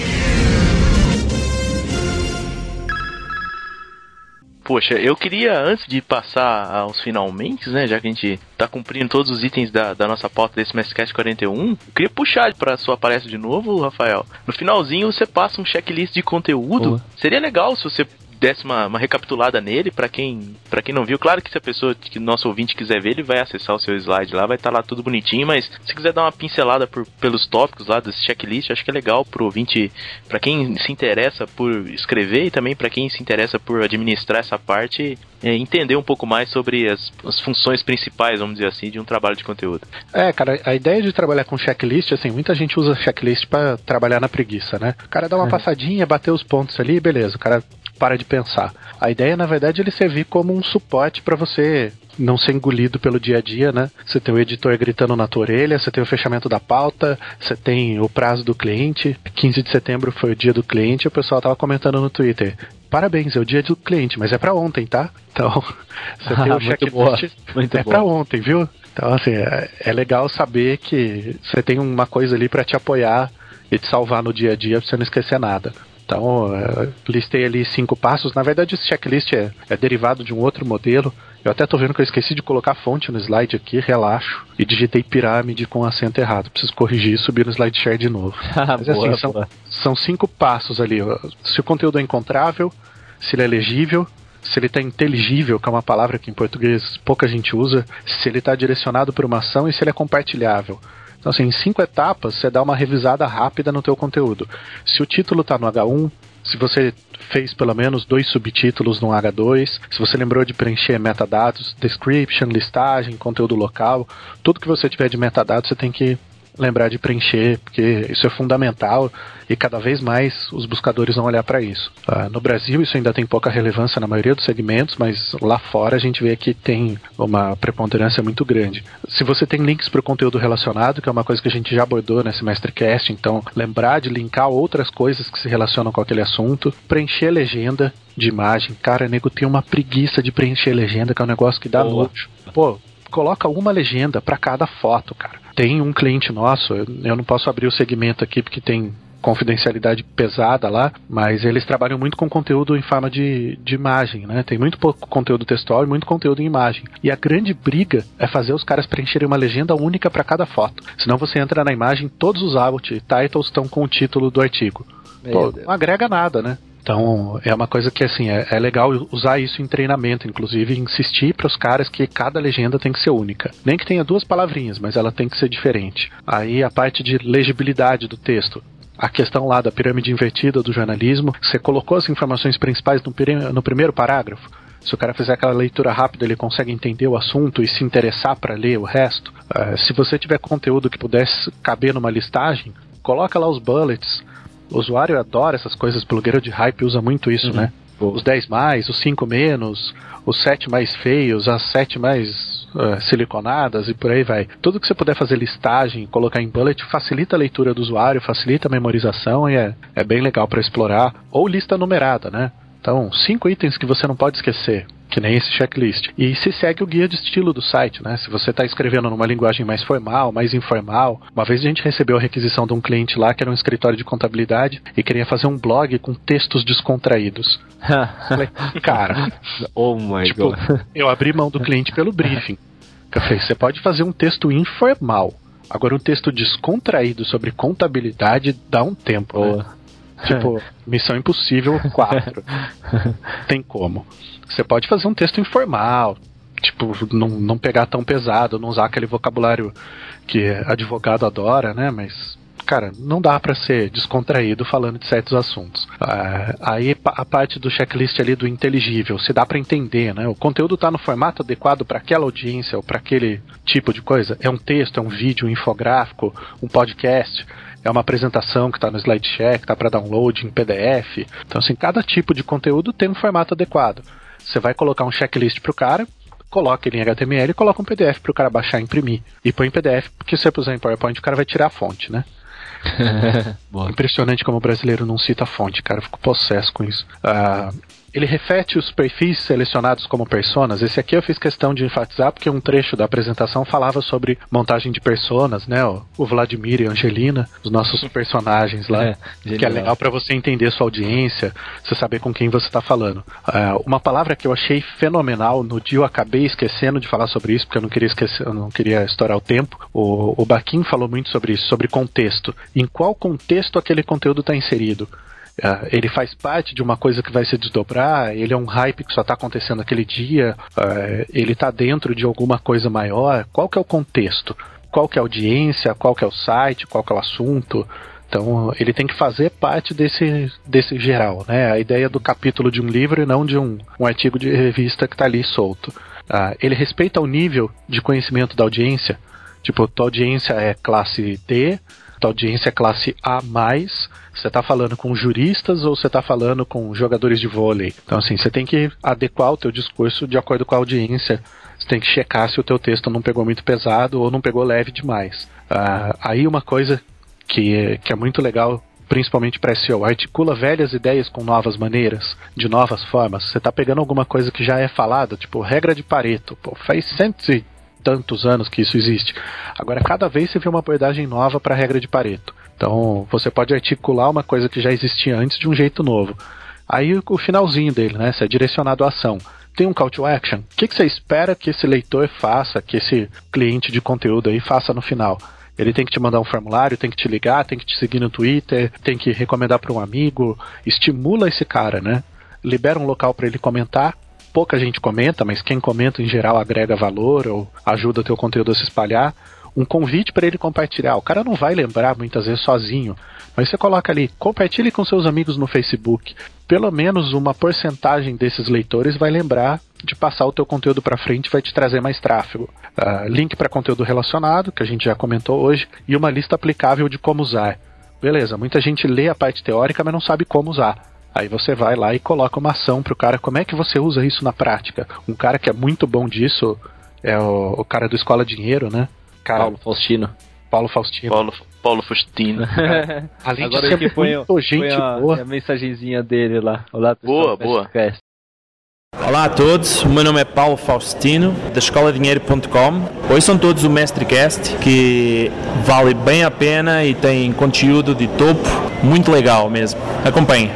Poxa, eu queria, antes de passar aos finalmente, né, já que a gente tá cumprindo todos os itens da, da nossa pauta desse MastriCast quarenta e um, eu queria puxar pra sua palestra de novo, Rafael. No finalzinho você passa um checklist de conteúdo. Uhum. Seria legal se você desse uma, uma recapitulada nele, pra quem, pra quem não viu. Claro que se a pessoa, que nosso ouvinte quiser ver, ele vai acessar o seu slide lá, vai estar tá lá tudo bonitinho, mas se quiser dar uma pincelada por, pelos tópicos lá desse checklist, acho que é legal pro ouvinte, pra quem se interessa por escrever e também pra quem se interessa por administrar essa parte, é, entender um pouco mais sobre as, as funções principais, vamos dizer assim, de um trabalho de conteúdo. É, cara, a ideia de trabalhar com checklist, assim, muita gente usa checklist pra trabalhar na preguiça, né? O cara dá uma é. passadinha, bater os pontos ali, beleza, o cara para de pensar. A ideia, na verdade, é ele servir como um suporte para você não ser engolido pelo dia a dia, né? Você tem o editor gritando na tua orelha, você tem o fechamento da pauta, você tem o prazo do cliente. quinze de setembro foi o dia do cliente, o pessoal tava comentando no Twitter: parabéns, é o dia do cliente, mas é pra ontem, tá? Então, você tem o checklist, é pra ontem, viu? Então, assim, é, é legal saber que você tem uma coisa ali pra te apoiar e te salvar no dia a dia pra você não esquecer nada. Então, eu listei ali cinco passos. Na verdade, esse checklist é, é derivado de um outro modelo. Eu até tô vendo que eu esqueci de colocar a fonte no slide aqui, relaxo, e digitei pirâmide com acento errado. Preciso corrigir e subir no slide share de novo. Mas boa, assim, são, são cinco passos ali. Se o conteúdo é encontrável, se ele é legível, se ele está inteligível, que é uma palavra que em português pouca gente usa, se ele está direcionado para uma ação e se ele é compartilhável. Então, assim, em cinco etapas, você dá uma revisada rápida no teu conteúdo. Se o título está no H um, se você fez pelo menos dois subtítulos no H dois, se você lembrou de preencher metadados, description, listagem, conteúdo local, tudo que você tiver de metadados você tem que lembrar de preencher, porque isso é fundamental e cada vez mais os buscadores vão olhar para isso. Uh, no Brasil isso ainda tem pouca relevância na maioria dos segmentos, mas lá fora a gente vê que tem uma preponderância muito grande. Se você tem links para o conteúdo relacionado, que é uma coisa que a gente já abordou nesse MastriCast, então lembrar de linkar outras coisas que se relacionam com aquele assunto, preencher legenda de imagem. Cara, nego tem uma preguiça de preencher legenda, que é um negócio que dá nojo. Pô, coloca uma legenda para cada foto, cara. Tem um cliente nosso, eu não posso abrir o segmento aqui porque tem confidencialidade pesada lá, mas eles trabalham muito com conteúdo em forma de, de imagem, né? Tem muito pouco conteúdo textual e muito conteúdo em imagem. E a grande briga é fazer os caras preencherem uma legenda única para cada foto. Senão você entra na imagem, todos os alt titles estão com o título do artigo. Pô, não agrega nada, né? Então, é uma coisa que, assim, é, é legal usar isso em treinamento, inclusive, insistir para os caras que cada legenda tem que ser única. Nem que tenha duas palavrinhas, mas ela tem que ser diferente. Aí, a parte de legibilidade do texto. A questão lá da pirâmide invertida do jornalismo, você colocou as informações principais no, no primeiro parágrafo. Se o cara fizer aquela leitura rápida, ele consegue entender o assunto e se interessar para ler o resto. Uh, se você tiver conteúdo que pudesse caber numa listagem, coloca lá os bullets. O usuário adora essas coisas, blogueiro de hype usa muito isso, uhum. né? Os dez mais, os cinco menos, os sete mais feios, as sete mais uh, siliconadas e por aí vai. Tudo que você puder fazer listagem, colocar em bullet, facilita a leitura do usuário, facilita a memorização e é, é bem legal para explorar. Ou lista numerada, né? Então, cinco itens que você não pode esquecer, que nem esse checklist. E se segue o guia de estilo do site, né? Se você está escrevendo numa linguagem mais formal, mais informal. Uma vez a gente recebeu a requisição de um cliente lá que era um escritório de contabilidade e queria fazer um blog com textos descontraídos. Falei, cara, oh my tipo, God. Eu abri mão do cliente pelo briefing. Eu falei, você pode fazer um texto informal. Agora um texto descontraído sobre contabilidade dá um tempo, né? Tipo, Missão Impossível quatro. Tem como. Você pode fazer um texto informal, tipo, não, não pegar tão pesado, não usar aquele vocabulário que advogado adora, né? Mas, cara, não dá pra ser descontraído falando de certos assuntos. Uh, aí a parte do checklist ali do inteligível, se dá pra entender, né? O conteúdo tá no formato adequado para aquela audiência ou para aquele tipo de coisa. É um texto, é um vídeo, um infográfico, um podcast. é uma apresentação que está no SlideShare, que está para download em P D F. Então, assim, cada tipo de conteúdo tem um formato adequado. Você vai colocar um checklist pro cara, coloca ele em H T M L e coloca um P D F pro cara baixar e imprimir. E põe em P D F, porque se você puser em PowerPoint, o cara vai tirar a fonte, né? Impressionante como o brasileiro não cita a fonte, cara. Eu fico possesso com isso. Uh, ele reflete os perfis selecionados como personas. Esse aqui eu fiz questão de enfatizar porque um trecho da apresentação falava sobre montagem de personas, né? O Vladimir e a Angelina, os nossos personagens lá, é, que é legal para você entender sua audiência, você saber com quem você está falando. Uh, uma palavra que eu achei fenomenal, no dia eu acabei esquecendo de falar sobre isso, porque eu não queria esquecer, eu não queria estourar o tempo. O, o Baquin falou muito sobre isso, sobre contexto. Em qual contexto aquele conteúdo está inserido? Uh, ele faz parte de uma coisa que vai se desdobrar, ele é um hype que só está acontecendo aquele dia, uh, ele está dentro de alguma coisa maior. Qual que é o contexto? Qual que é a audiência? Qual que é o site? Qual que é o assunto? Então ele tem que fazer parte desse, desse geral, né? A ideia do capítulo de um livro e não de um, um artigo de revista que está ali solto. Uh, ele respeita o nível de conhecimento da audiência. Tipo, tua audiência é classe D, tua audiência é classe A mais, você está falando com juristas ou você está falando com jogadores de vôlei. Então, assim, você tem que adequar o teu discurso de acordo com a audiência. Você tem que checar se o teu texto não pegou muito pesado ou não pegou leve demais. Uh, aí uma coisa que, que é muito legal, principalmente para S E O, articula velhas ideias com novas maneiras, de novas formas. Você está pegando alguma coisa que já é falada, tipo regra de Pareto. Pô, faz cento e tantos anos que isso existe. Agora, cada vez você vê uma abordagem nova para a regra de Pareto. Então, você pode articular uma coisa que já existia antes de um jeito novo. Aí, o finalzinho dele, né? Você é direcionado à ação. Tem um call to action. O que, que você espera que esse leitor faça, que esse cliente de conteúdo aí faça no final? Ele tem que te mandar um formulário, tem que te ligar, tem que te seguir no Twitter, tem que recomendar para um amigo. Estimula esse cara, né? Libera um local para ele comentar. Pouca gente comenta, mas quem comenta em geral agrega valor ou ajuda o teu conteúdo a se espalhar. Um convite para ele compartilhar. O cara não vai lembrar muitas vezes sozinho, mas você coloca ali, compartilhe com seus amigos no Facebook. Pelo menos uma porcentagem desses leitores vai lembrar de passar o teu conteúdo para frente e vai te trazer mais tráfego. Uh, link para conteúdo relacionado, que a gente já comentou hoje, e uma lista aplicável de como usar. Beleza, muita gente lê a parte teórica, mas não sabe como usar. Aí você vai lá e coloca uma ação pro cara. Como é que você usa isso na prática? Um cara que é muito bom disso é o, o cara do Escola Dinheiro, né? Cara, Paulo Faustino. Paulo Faustino. Paulo, Paulo Faustino. É. Além Agora de ser que põe, muito gente põe a, boa. a mensagenzinha dele lá. Olá, pessoal. Boa, boa. Olá a todos, o meu nome é Paulo Faustino, da escola dinheiro ponto com. Hoje são todos o MestreCast, que vale bem a pena e tem conteúdo de topo, muito legal mesmo. Acompanhem.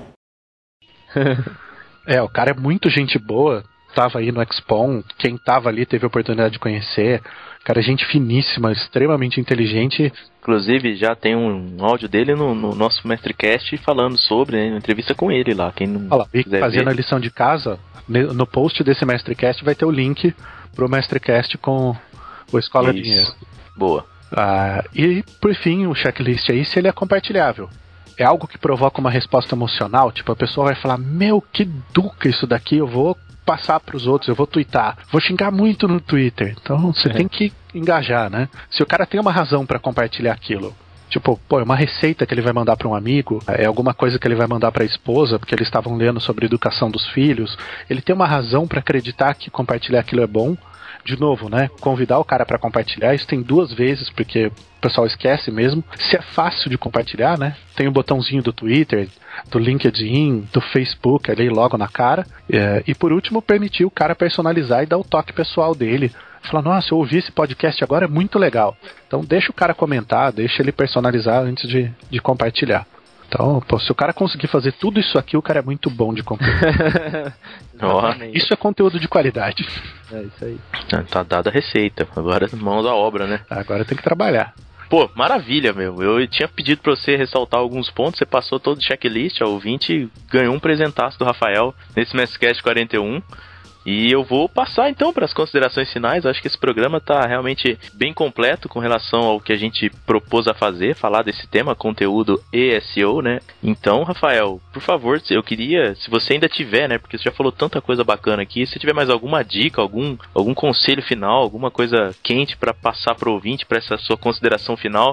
É, o cara é muito gente boa, tava aí no Expon, quem tava ali teve a oportunidade de conhecer, o cara é gente finíssima, extremamente inteligente. Inclusive já tem um áudio dele no, no nosso MestreCast falando sobre, né, uma entrevista com ele lá, quem não Olha lá, e quiser fazendo ver. a lição de casa, no post desse MestreCast vai ter o link pro MestreCast com o Escola Isso. Dinheiro. Boa. Ah, e por fim, o checklist aí, se ele é compartilhável. É algo que provoca uma resposta emocional, tipo, a pessoa vai falar, meu, que duca isso daqui, eu vou passar pros outros, eu vou twittar, vou xingar muito no Twitter. Então você é. tem que engajar, né? Se o cara tem uma razão pra compartilhar aquilo, tipo, pô, é uma receita que ele vai mandar pra um amigo, é alguma coisa que ele vai mandar pra esposa, porque eles estavam lendo sobre educação dos filhos, ele tem uma razão pra acreditar que compartilhar aquilo é bom. De novo, né? Convidar o cara para compartilhar, isso tem duas vezes, porque o pessoal esquece mesmo. Se é fácil de compartilhar, né? Tem o botãozinho do Twitter, do LinkedIn, do Facebook ali logo na cara. É, e por último, permitir o cara personalizar e dar o toque pessoal dele. Falar, nossa, eu ouvi esse podcast agora, é muito legal. Então deixa o cara comentar, deixa ele personalizar antes de, de compartilhar. Então, pô, se o cara conseguir fazer tudo isso aqui, o cara é muito bom de conteúdo. Isso é conteúdo de qualidade. É isso aí. Tá dada a receita. Agora mãos à obra, né? Agora tem que trabalhar. Pô, maravilha, meu. Eu tinha pedido pra você ressaltar alguns pontos, você passou todo o checklist, o ouvinte ganhou um presentaço do Rafael nesse MestreCast quarenta e um. E eu vou passar então para as considerações finais. Acho que esse programa está realmente bem completo com relação ao que a gente propôs a fazer, falar desse tema, conteúdo e S E O, né? Então, Rafael, por favor, eu queria, se você ainda tiver, né? Porque você já falou tanta coisa bacana aqui, se tiver mais alguma dica, algum, algum conselho final, alguma coisa quente para passar para o ouvinte, para essa sua consideração final,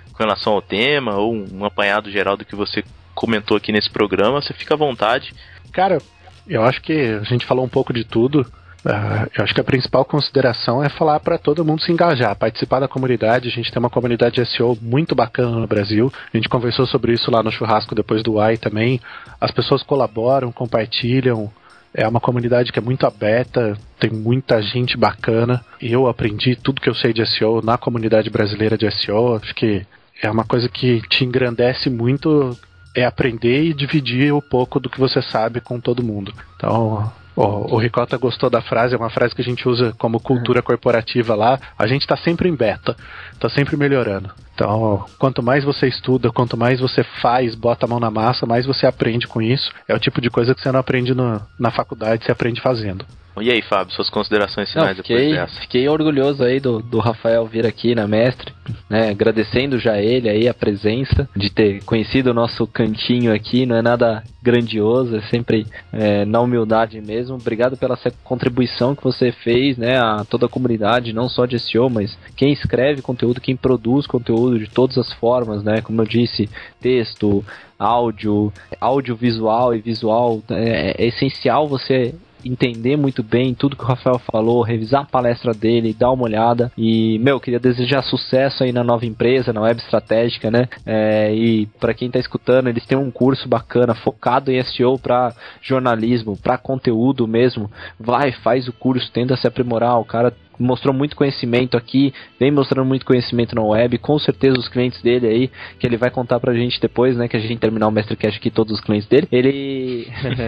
com relação ao tema, ou um apanhado geral do que você comentou aqui nesse programa, você fica à vontade. Cara, eu acho que a gente falou um pouco de tudo. Uh, eu acho que a principal consideração é falar para todo mundo se engajar, participar da comunidade. A gente tem uma comunidade de S E O muito bacana no Brasil. A gente conversou sobre isso lá no churrasco depois do U A I também. As pessoas colaboram, compartilham. É uma comunidade que é muito aberta, tem muita gente bacana. Eu aprendi tudo que eu sei de S E O na comunidade brasileira de S E O. Acho que é uma coisa que te engrandece muito, é aprender e dividir um pouco do que você sabe com todo mundo. Então... O, o Ricota gostou da frase, é uma frase que a gente usa como cultura corporativa lá. A gente está sempre em beta, está sempre melhorando. Então, quanto mais você estuda, quanto mais você faz, bota a mão na massa, mais você aprende com isso. É o tipo de coisa que você não aprende no, na faculdade, você aprende fazendo. E aí, Fábio, suas considerações finais não, fiquei, depois dessa? Fiquei orgulhoso aí do, do Rafael vir aqui na Mestre, né, agradecendo já ele aí a presença, de ter conhecido o nosso cantinho aqui, não é nada grandioso, é sempre é, na humildade mesmo. Obrigado pela contribuição que você fez, né, a toda a comunidade, não só de S E O, mas quem escreve conteúdo, quem produz conteúdo de todas as formas, né, como eu disse, texto, áudio, audiovisual e visual, é, é essencial você entender muito bem tudo que o Rafael falou, revisar a palestra dele, dar uma olhada e, meu, queria desejar sucesso aí na nova empresa, na Web Estratégica, né, é, e para quem tá escutando, eles têm um curso bacana, focado em S E O para jornalismo, para conteúdo mesmo, vai, faz o curso, tenta se aprimorar, o cara mostrou muito conhecimento aqui, vem mostrando muito conhecimento na web, com certeza os clientes dele aí, que ele vai contar pra gente depois, né, que a gente terminar o MestreCast aqui, todos os clientes dele, ele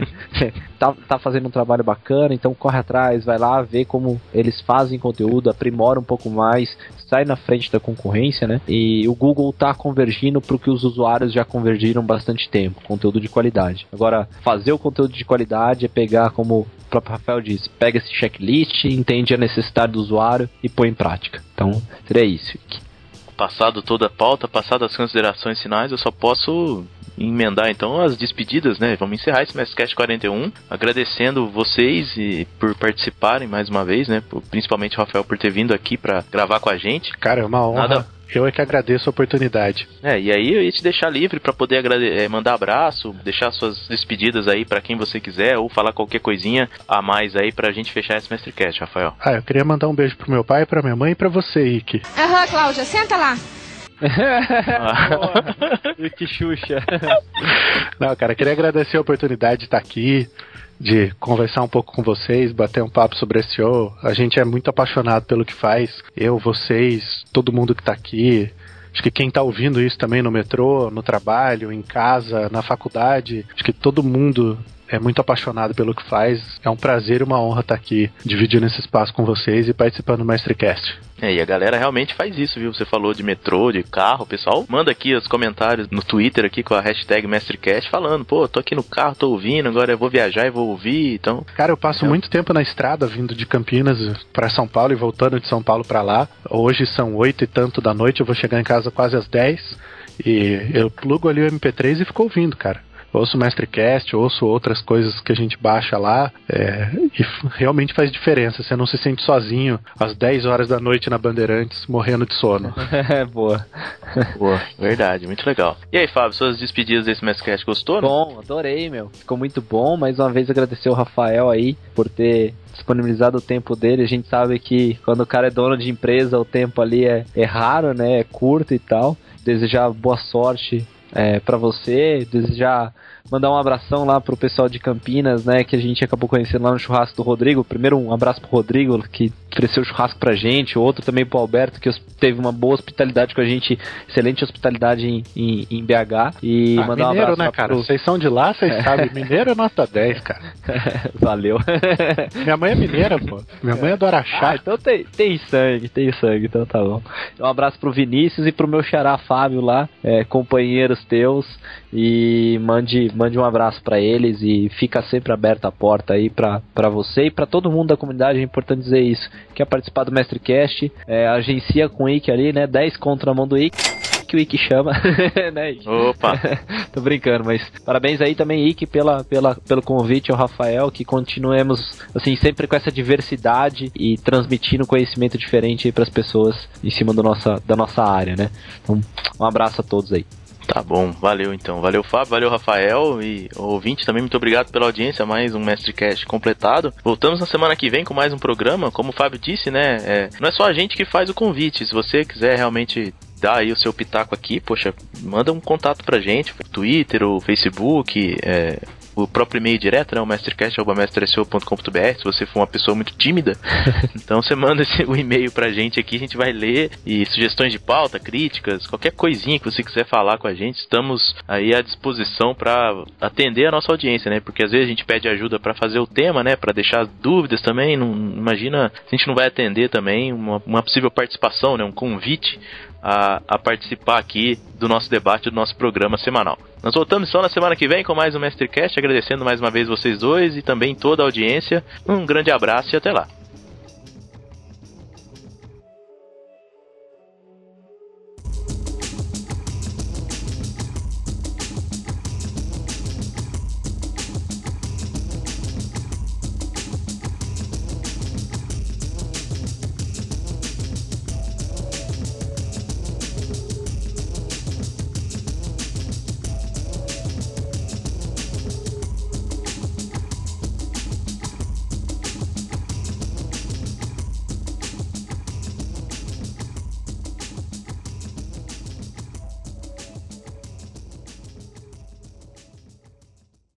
tá, tá fazendo um trabalho bacana, então corre atrás, vai lá, vê como eles fazem conteúdo, aprimora um pouco mais, sai na frente da concorrência, né, e o Google tá convergindo pro que os usuários já convergiram bastante tempo, conteúdo de qualidade. Agora, fazer o conteúdo de qualidade é pegar, como o próprio Rafael disse, pega esse checklist, entende a necessidade do usuário e põe em prática. Então, seria isso. Passado toda a pauta, passado as considerações finais, eu só posso emendar então as despedidas, né? Vamos encerrar esse MestreCast quarenta e um, agradecendo vocês e por participarem mais uma vez, né? Principalmente o Rafael por ter vindo aqui para gravar com a gente. Cara, é uma honra. Nada... Eu é que agradeço a oportunidade. É, e aí eu ia te deixar livre pra poder agrade- é, mandar abraço, deixar suas despedidas aí pra quem você quiser, ou falar qualquer coisinha a mais aí pra gente fechar esse MestreCast, Rafael. Ah, eu queria mandar um beijo pro meu pai, pra minha mãe e pra você, Ike. Aham, uhum, Cláudia, senta lá. Ah. Que Xuxa. Não, cara, queria agradecer a oportunidade de estar aqui, de conversar um pouco com vocês, bater um papo sobre S E O. A gente é muito apaixonado pelo que faz. Eu, vocês, todo mundo que tá aqui. Acho que quem tá ouvindo isso também no metrô, no trabalho, em casa, na faculdade. Acho que todo mundo é muito apaixonado pelo que faz. É um prazer e uma honra estar aqui, dividindo esse espaço com vocês e participando do MestreCast. É, e a galera realmente faz isso, viu? Você falou de metrô, de carro, o pessoal manda aqui os comentários no Twitter aqui com a hashtag MestreCast falando, pô, tô aqui no carro, tô ouvindo, agora eu vou viajar e vou ouvir, então... Cara, eu passo é. muito tempo na estrada, vindo de Campinas pra São Paulo e voltando de São Paulo pra lá. Hoje são oito e tanto da noite, eu vou chegar em casa quase às dez e eu plugo ali o M P três e fico ouvindo, cara. Ouço o MestreCast, ouço outras coisas que a gente baixa lá, é, e realmente faz diferença. Você não se sente sozinho às dez horas da noite na Bandeirantes, morrendo de sono. Boa. Boa, verdade, muito legal. E aí, Fábio, suas despedidas desse MestreCast, gostou? Bom, né? Adorei, meu. Ficou muito bom. Mais uma vez agradecer o Rafael aí por ter disponibilizado o tempo dele. A gente sabe que quando o cara é dono de empresa, o tempo ali é, é raro, né? É curto e tal. Desejar boa sorte É, pra você, desejar mandar um abração lá pro pessoal de Campinas, né, que a gente acabou conhecendo lá no churrasco do Rodrigo. Primeiro um abraço pro Rodrigo, que ofereceu o churrasco pra gente, outro também pro Alberto, que teve uma boa hospitalidade com a gente, excelente hospitalidade em, em, em B H. E ah, mandar mineiro, um abraço né, cara? Pro... Vocês são de lá, vocês é. sabem, mineiro é nota dez, cara. Valeu. Minha mãe é mineira, pô. Minha mãe é do Araxá. Ah, então tem, tem sangue, tem sangue, então tá bom. Um abraço pro Vinícius e pro meu xará Fábio lá, é, companheiros teus, e mande, mande um abraço pra eles e fica sempre aberta a porta aí pra, pra você e pra todo mundo da comunidade. É importante dizer isso, quer participar do MestreCast, é, agencia com o Ike ali, né, dez contra a mão do Ike. que o Ike chama, né, Ike? Opa! Tô brincando, mas parabéns aí também, Ike, pela, pela, pelo convite ao Rafael, que continuemos, assim, sempre com essa diversidade e transmitindo conhecimento diferente aí pras pessoas em cima do nossa, da nossa área, né? Então, um abraço a todos aí. Tá bom, valeu então. Valeu, Fábio, valeu, Rafael e ouvinte também, muito obrigado pela audiência, mais um MestreCast completado. Voltamos na semana que vem com mais um programa, como o Fábio disse, né, é, não é só a gente que faz o convite, se você quiser realmente dar aí o seu pitaco aqui, poxa, manda um contato pra gente, Twitter ou Facebook, é... o próprio e-mail direto, né, o mestrecast arroba mestre s o ponto com ponto b r, se você for uma pessoa muito tímida. Então você manda esse, o e-mail pra gente aqui, a gente vai ler, e sugestões de pauta, críticas, qualquer coisinha que você quiser falar com a gente, estamos aí à disposição pra atender a nossa audiência, né, porque às vezes a gente pede ajuda pra fazer o tema, né, pra deixar dúvidas também, não, imagina se a gente não vai atender também uma, uma possível participação, né, um convite A, a participar aqui do nosso debate, do nosso programa semanal. Nós voltamos só na semana que vem com mais um MestreCast, agradecendo mais uma vez vocês dois e também toda a audiência. Um grande abraço e até lá.